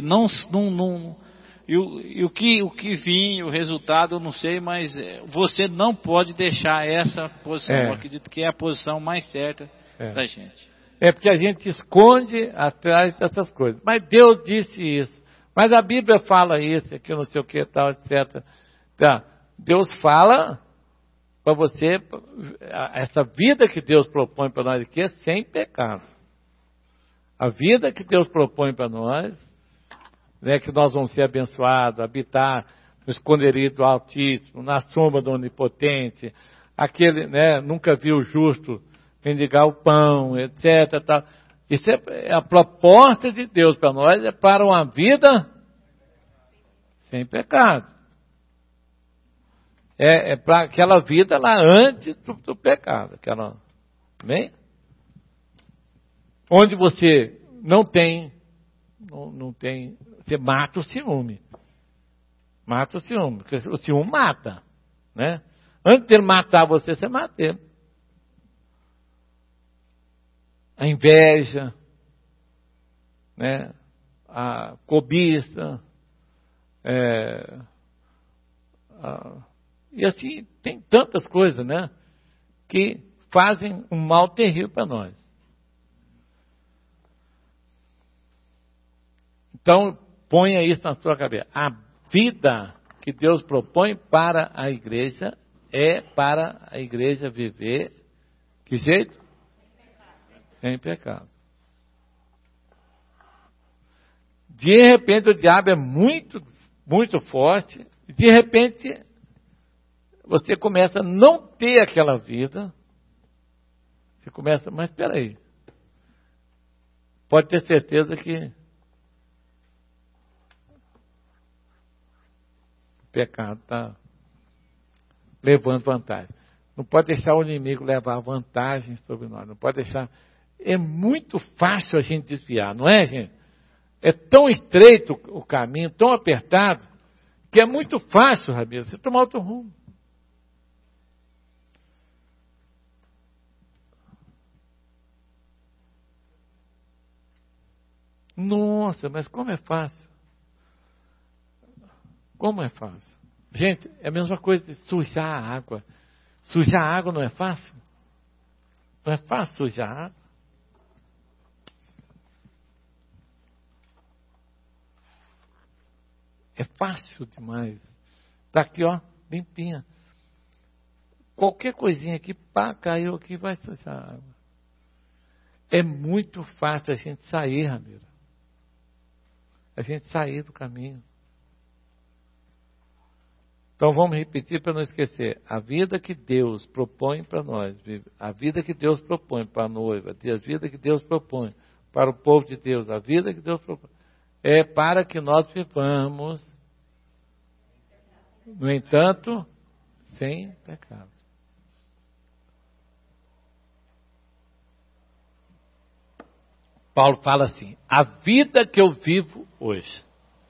e o que vir, o resultado eu não sei, mas você não pode deixar essa posição. Eu acredito que é a posição mais certa da gente. É porque a gente esconde atrás dessas coisas. Mas Deus disse isso. Mas a Bíblia fala isso, aqui não sei o que, tal, etc. Tá. Deus fala para você, essa vida que Deus propõe para nós aqui é sem pecado. A vida que Deus propõe para nós, né, que nós vamos ser abençoados, habitar no esconderijo do Altíssimo, na sombra do Onipotente, aquele, né, nunca viu o justo mendigar o pão, etc. Tal. Isso é a proposta de Deus para nós, é para uma vida sem pecado. É para aquela vida lá antes do pecado. Aquela, bem? Onde você não tem, você mata o ciúme. Mata o ciúme, porque o ciúme mata, né? Antes de ele matar você, você mata ele. A inveja, né? A cobiça, e assim, tem tantas coisas, né? Que fazem um mal terrível para nós. Então, ponha isso na sua cabeça. A vida que Deus propõe para a igreja é para a igreja viver, que jeito? Sem pecado. De repente o diabo é muito, muito forte, e de repente você começa a não ter aquela vida. Você começa, mas espera aí. Pode ter certeza que o pecado está levando vantagem. Não pode deixar o inimigo levar vantagem sobre nós. Não pode deixar. É muito fácil a gente desviar, não é, gente? É tão estreito o caminho, tão apertado, que é muito fácil, Ramiro, você tomar outro rumo. Nossa, mas como é fácil. Como é fácil. Gente, é a mesma coisa de sujar a água. Sujar a água não é fácil? Não é fácil sujar a água? É fácil demais. Está aqui, ó, limpinha. Qualquer coisinha aqui, pá, caiu aqui, vai sujar a água. É muito fácil a gente sair, Ramiro. A gente sair do caminho. Então vamos repetir para não esquecer. A vida que Deus propõe para nós, a vida que Deus propõe para a noiva, a vida que Deus propõe para o povo de Deus, a vida que Deus propõe, é para que nós vivamos, no entanto, sem pecado. Paulo fala assim, a vida que eu vivo hoje.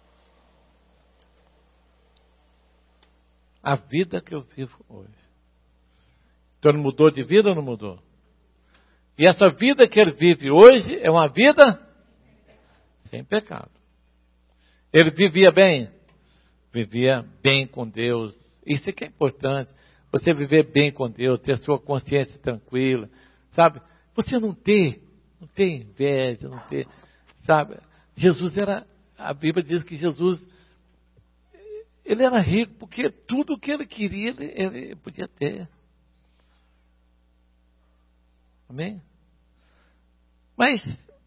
A vida que eu vivo hoje. Então ele mudou de vida ou não mudou? E essa vida que ele vive hoje é uma vida sem pecado. Ele vivia bem? Vivia bem com Deus. Isso é que é importante. Você viver bem com Deus, ter sua consciência tranquila. Sabe? Você não ter inveja, não ter... Sabe? Jesus era... A Bíblia diz que Jesus... Ele era rico porque tudo que ele queria, ele podia ter. Amém? Mas,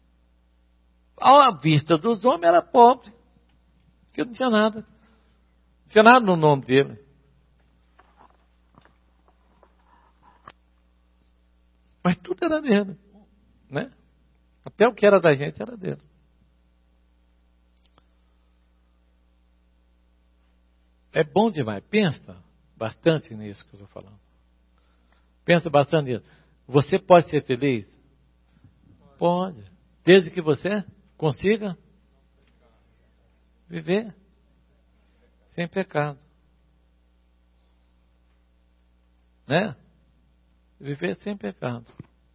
à vista dos homens, era pobre. Porque não tinha nada. Não tinha nada no nome dele. Mas tudo era dele. Né? Até o que era da gente era dele. É bom demais. Pensa bastante nisso que eu estou falando. Pensa bastante nisso. Você pode ser feliz? Pode. Desde que você consiga viver sem pecado. né? Viver sem pecado.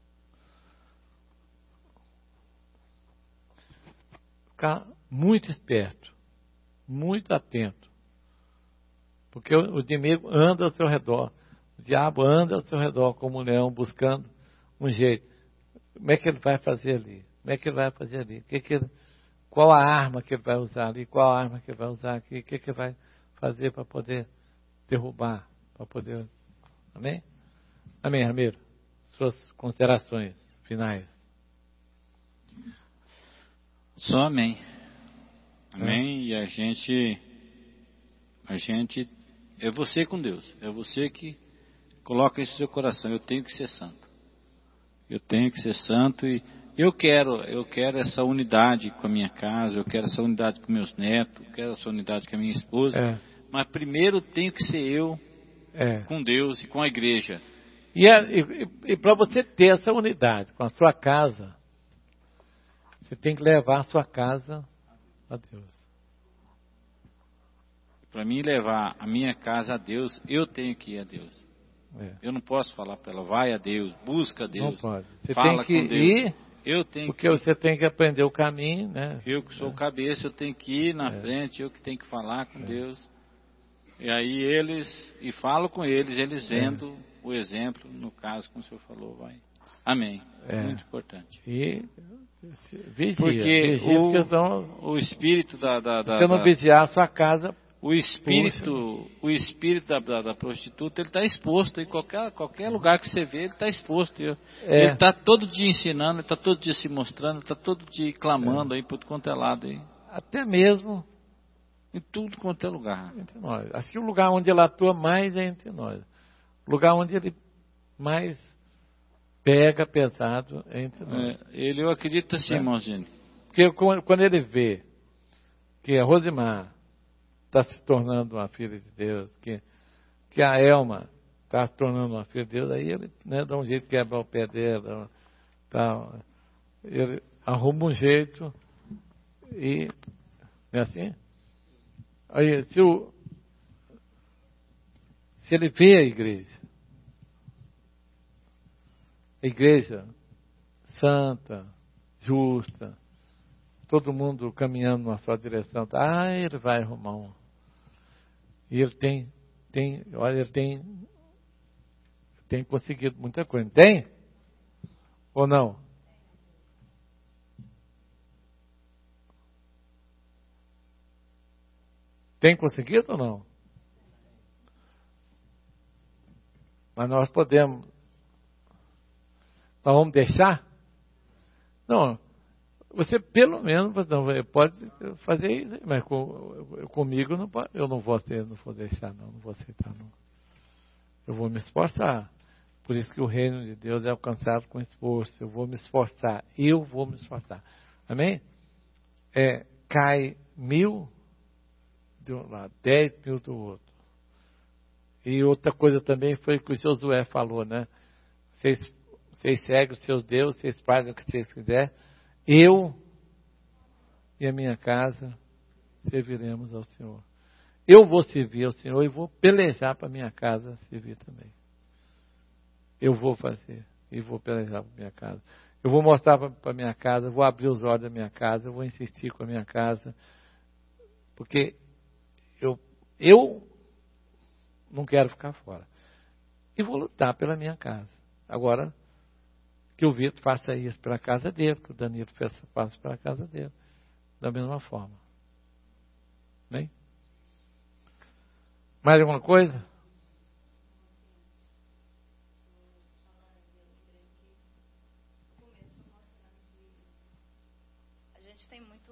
Ficar muito esperto, muito atento. Porque o inimigo anda ao seu redor. O diabo anda ao seu redor como um leão buscando um jeito. Como é que ele vai fazer ali? Como é que ele vai fazer ali? Qual a arma que ele vai usar ali? Qual a arma que ele vai usar aqui? O que ele vai fazer para poder derrubar? Para poder... Amém? Amém, Ramiro? Suas considerações finais. Só amém. Amém. E a gente é você com Deus. É você que coloca isso no seu coração. Eu tenho que ser santo. Eu tenho que ser santo e eu quero essa unidade com a minha casa, eu quero essa unidade com meus netos, eu quero essa unidade com a minha esposa. Mas primeiro tenho que ser eu com Deus e com a igreja. E para você ter essa unidade com a sua casa, você tem que levar a sua casa a Deus. Para mim levar a minha casa a Deus, eu tenho que ir a Deus. Eu não posso falar para ela, vai a Deus, busca a Deus. Não pode. Você fala tem que com Deus. Ir, porque você tem que aprender o caminho, né? Eu que sou o cabeça, eu tenho que ir na frente, eu que tenho que falar com Deus. E aí falo com eles vendo o exemplo, no caso, como o senhor falou, vai. Amém. Muito importante. E vigia. Porque o espírito se você não vigiar a sua casa... O espírito da prostituta, ele está exposto. Em qualquer lugar que você vê, ele está exposto. Ele está todo dia ensinando, ele está todo dia se mostrando, ele está todo dia clamando aí por tudo quanto é lado. Aí. Até mesmo em tudo quanto é lugar. Entre nós. Assim, o lugar onde ele atua mais é entre nós. O lugar onde ele mais pega pesado é entre nós. Eu acredito assim, irmãozinho. Porque quando ele vê que a Rosimar está se tornando uma filha de Deus, que a Elma está se tornando uma filha de Deus, aí ele dá um jeito de quebrar o pé dela, ele arruma um jeito e não é assim? Aí, se ele vê a igreja santa, justa, todo mundo caminhando na sua direção, ele vai arrumar um. E ele tem conseguido muita coisa. Tem? Ou não? Tem conseguido ou não? Mas nós vamos deixar? Não. Você pelo menos pode fazer isso, mas comigo eu não vou deixar, não vou aceitar, não. Eu vou me esforçar. Por isso que o reino de Deus é alcançado com esforço. Eu vou me esforçar. Amém? Cai 1.000 de um lado, 10.000 do outro. E outra coisa também foi que o Josué falou, né? Vocês seguem os seus deuses, vocês fazem o que vocês quiserem. Eu e a minha casa serviremos ao Senhor. Eu vou servir ao Senhor e vou pelejar para a minha casa servir também. Eu vou fazer e vou pelejar para a minha casa. Eu vou mostrar para a minha casa, vou abrir os olhos da minha casa, eu vou insistir com a minha casa. Porque eu não quero ficar fora. E vou lutar pela minha casa. Agora... que o Vitor faça isso pela casa dele, que o Danilo faça pela casa dele, da mesma forma. Bem? Mais alguma coisa? A gente tem muito...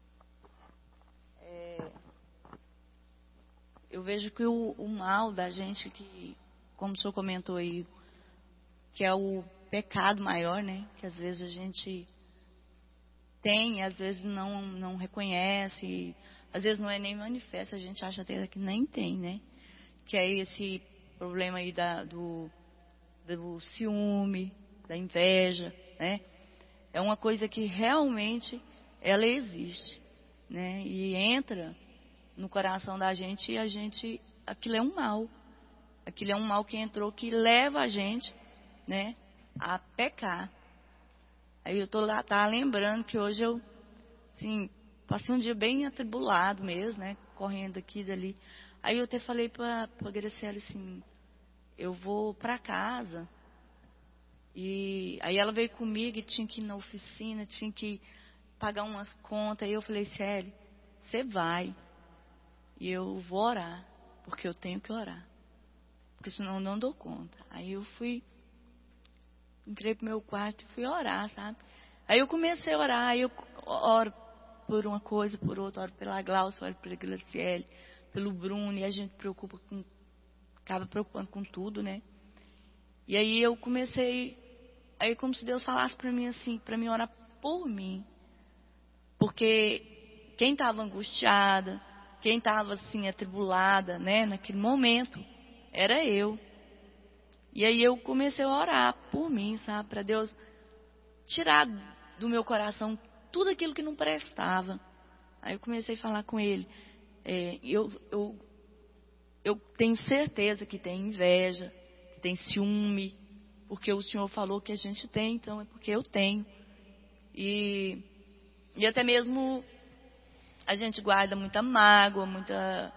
eu vejo que o mal da gente, que, como o senhor comentou aí, que é o pecado maior, né? Que às vezes a gente tem, às vezes não reconhece, às vezes não é nem manifesta, a gente acha até que nem tem, né? Que é esse problema aí do ciúme, da inveja, né? É uma coisa que realmente ela existe, né? E entra no coração da gente e aquilo é um mal, Aquilo é um mal que entrou, que leva a gente, né, a pecar. Aí eu tô lá, tá lembrando que hoje eu, assim, passei um dia bem atribulado mesmo, né, correndo aqui e dali. Aí eu até falei pra Graciela assim, eu vou para casa. E aí ela veio comigo e tinha que ir na oficina, tinha que pagar umas contas. Aí eu falei, Célia, você vai. E eu vou orar, porque eu tenho que orar. Porque senão eu não dou conta. Aí eu entrei pro meu quarto e fui orar, sabe? Aí eu comecei a orar, aí eu oro por uma coisa, por outra, oro pela Glaucia, oro pela Graciele, pelo Bruno, e a gente acaba preocupando com tudo, né? E aí eu comecei, aí como se Deus falasse para mim assim, para mim orar por mim. Porque quem estava angustiada, quem estava assim atribulada, né, naquele momento, era eu. E aí eu comecei a orar por mim, sabe, para Deus tirar do meu coração tudo aquilo que não prestava. Aí eu comecei a falar com ele. Eu tenho certeza que tem inveja, que tem ciúme, porque o Senhor falou que a gente tem, então é porque eu tenho. E até mesmo a gente guarda muita mágoa, muita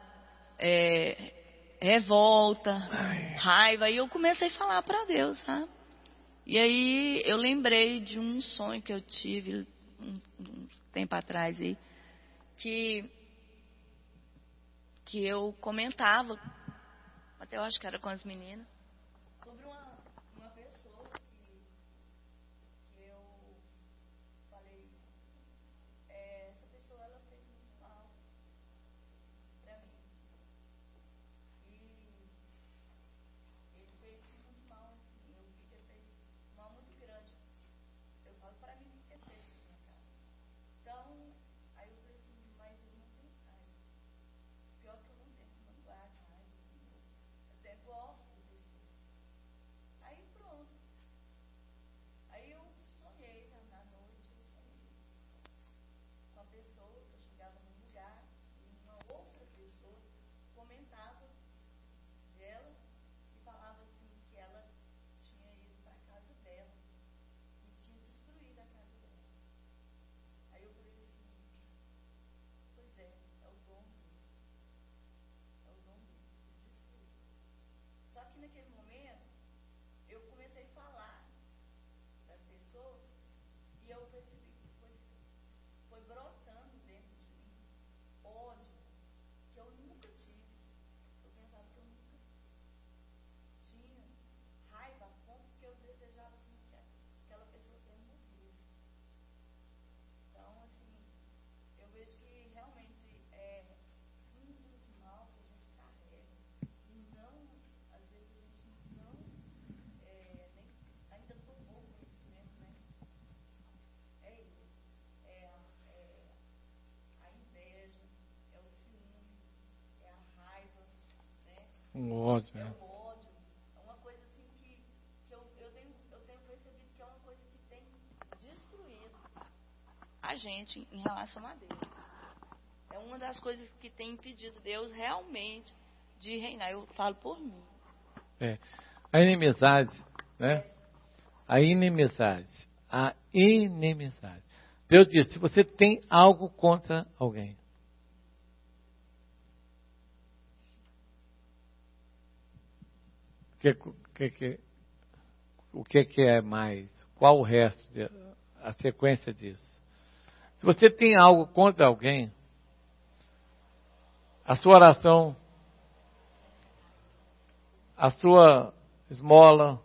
revolta, raiva. E eu comecei a falar para Deus, sabe? E aí eu lembrei de um sonho que eu tive um tempo atrás aí, que eu comentava, até eu acho que era com as meninas, sobre uma pessoa que eu falei, essa pessoa ela fez muito mal pra mim. E ele fez muito mal, assim, eu vi que ele fez um mal muito grande. Eu falo pra mim que ele fez isso na casa. Então, aí eu falei assim, mas eu não tenho raiva. Pior que eu não tenho, não guardo raiva. Eu até gosto da pessoa. Aí pronto. Aí eu sonhei, na noite eu sonhei com a pessoa, que eu chegava num lugar e uma outra pessoa comentava dela e falava assim que ela tinha ido para a casa dela e tinha destruído a casa dela. Aí eu falei assim, pois é o dom dele. É o dom dele, destruir. Só que naquele momento, eu comecei a falar das pessoas e eu percebi que foi brotando dentro de mim ódio que eu nunca tive. Eu pensava que eu nunca tinha raiva a ponto que eu desejava assim, que aquela pessoa tenha morrido. Então, assim, eu vejo que realmente é um dos mal que a gente carrega. E não, às vezes a gente não nem ainda tomou conhecimento, né? É isso. É a inveja, é o ciúme, é a raiva, né? Um ódio, É né? o ódio. É uma coisa assim que eu tenho percebido que é uma coisa que tem destruído a gente em relação a Deus. É uma das coisas que tem impedido Deus realmente de reinar. Eu falo por mim. A inimizade, né? A inimizade. Deus diz, se você tem algo contra alguém, o que é mais? Qual o resto, a sequência disso? Se você tem algo contra alguém, a sua oração, a sua esmola,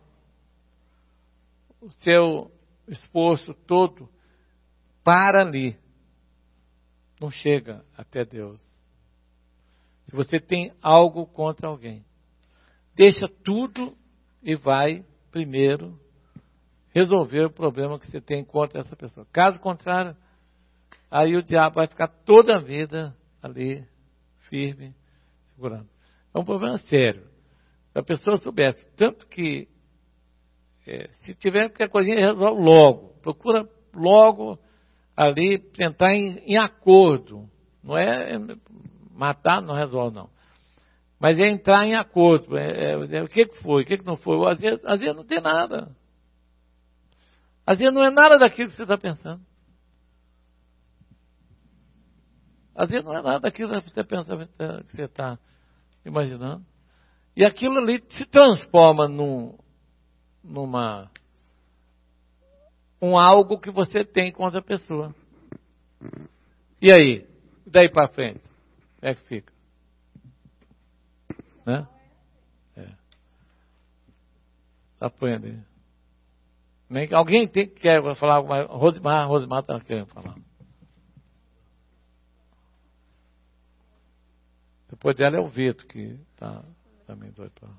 o seu esforço todo, para ali. Não chega até Deus. Se você tem algo contra alguém, deixa tudo e vai primeiro resolver o problema que você tem contra essa pessoa. Caso contrário, aí o diabo vai ficar toda a vida ali, firme, segurando. É um problema sério. Se a pessoa soubesse, tanto que se tiver qualquer coisinha, resolve logo. Procura logo ali tentar em acordo. Não é matar, não resolve não. Mas é entrar em acordo. O que foi? O que não foi? Às vezes não tem nada. Às vezes não é nada daquilo que você está pensando. Às vezes não é nada daquilo que você pensa, que você está imaginando. E aquilo ali se transforma algo que você tem com outra pessoa. E aí? Daí para frente? Como é que fica? Né? Aprende. Alguém quer falar alguma coisa? Rosimar está querendo falar. Depois dela é o Vitor, que está também doido para...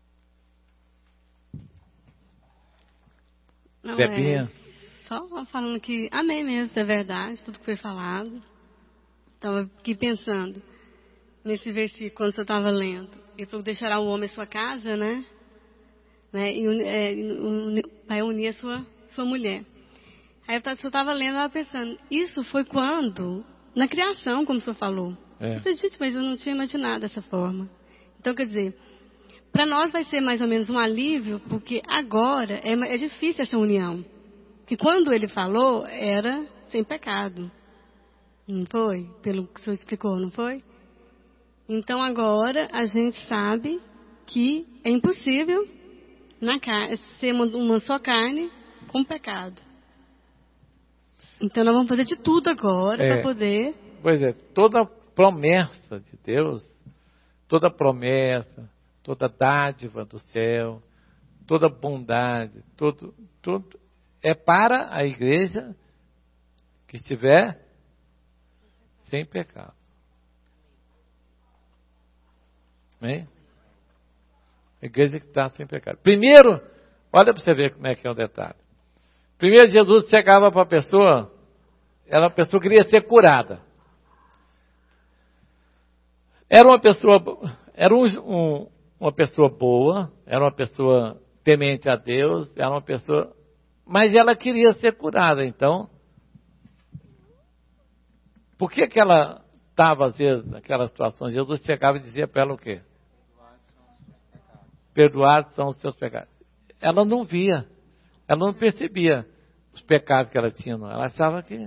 Debinha. Só falando que amei mesmo, é verdade, tudo que foi falado. Estava aqui pensando nesse versículo, quando você estava lendo. Ele falou: deixará o homem a sua casa, né? E vai unir a sua mulher. Aí eu estava lendo, eu estava pensando, isso foi quando? Na criação, como o senhor falou. Eu falei, gente, mas eu não tinha imaginado dessa forma. Então, quer dizer, para nós vai ser mais ou menos um alívio, porque agora é difícil essa união. Que quando ele falou, era sem pecado. Não foi? Pelo que o senhor explicou, não foi? Então agora a gente sabe que é impossível ser uma só carne com pecado. Então nós vamos fazer de tudo agora para poder... Pois é, toda promessa de Deus, toda promessa, toda dádiva do céu, toda bondade, tudo é para a igreja que estiver sem pecado. Amém? A igreja que está sem pecado. Primeiro, olha para você ver como é que é o detalhe. Primeiro Jesus chegava para a pessoa queria ser curada. Era uma pessoa boa, era uma pessoa temente a Deus, era uma pessoa, mas ela queria ser curada. Então, por que ela estava às vezes naquela situação? Jesus chegava e dizia para ela o quê? Perdoados são os seus pecados. Ela não via, ela não percebia os pecados que ela tinha. Não. Ela achava que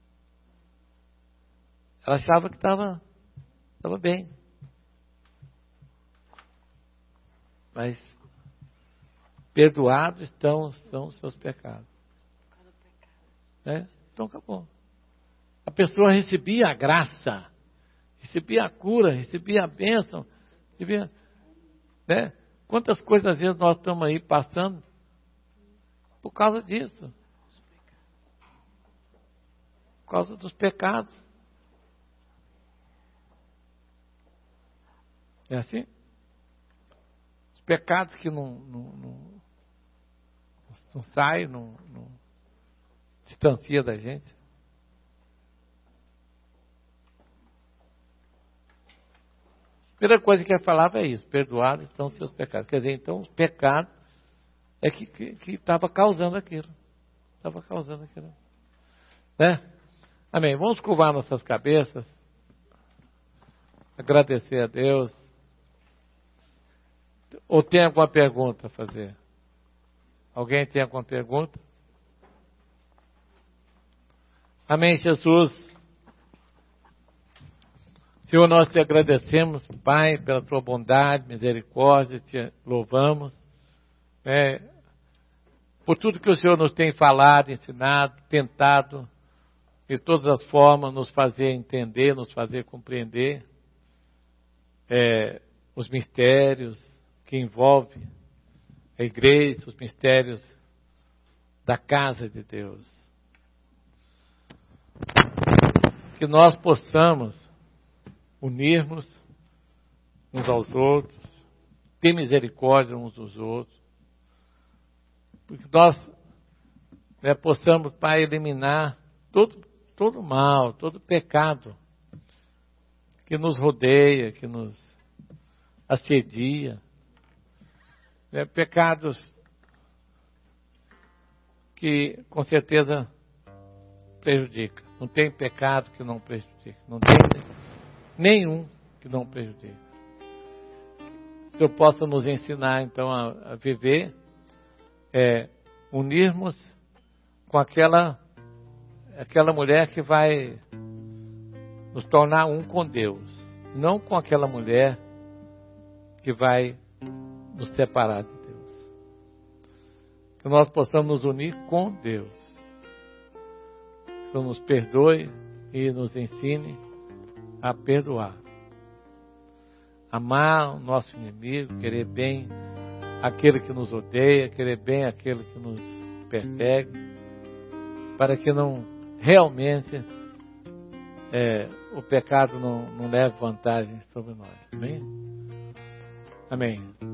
estava bem. Mas perdoados são os seus pecados. Então acabou. A pessoa recebia a graça, recebia a cura, recebia a bênção, recebia, né? Quantas coisas às vezes nós estamos aí passando por causa disso. Por causa dos pecados. É assim? Os pecados que não saem, não distancia da gente. A primeira coisa que ele falava é isso: perdoados estão os seus pecados. Quer dizer, então o pecado é que estava causando aquilo. Estava causando aquilo. Né? Amém. Vamos curvar nossas cabeças. Agradecer a Deus. Ou tem alguma pergunta a fazer? Alguém tem alguma pergunta? Amém, Jesus. Senhor, nós te agradecemos, Pai, pela tua bondade, misericórdia, te louvamos, por tudo que o Senhor nos tem falado, ensinado, tentado, de todas as formas, nos fazer entender, nos fazer compreender os mistérios que envolvem a igreja, os mistérios da casa de Deus. Que nós possamos unirmos uns aos outros, ter misericórdia uns dos outros, porque nós possamos, Pai, eliminar todo mal, todo pecado que nos rodeia, que nos assedia, pecados que com certeza prejudicam. Não tem pecado que não prejudique, não tem nenhum que não prejudique. o Senhor possa nos ensinar, então, a viver, unirmos com aquela mulher que vai nos tornar um com Deus, não com aquela mulher que vai nos separar de Deus. Que nós possamos nos unir com Deus. Que o Senhor nos perdoe e nos ensine a perdoar. Amar o nosso inimigo, querer bem aquele que nos odeia, querer bem aquele que nos persegue, para que não realmente o pecado não leve vantagem sobre nós. Amém? Amém.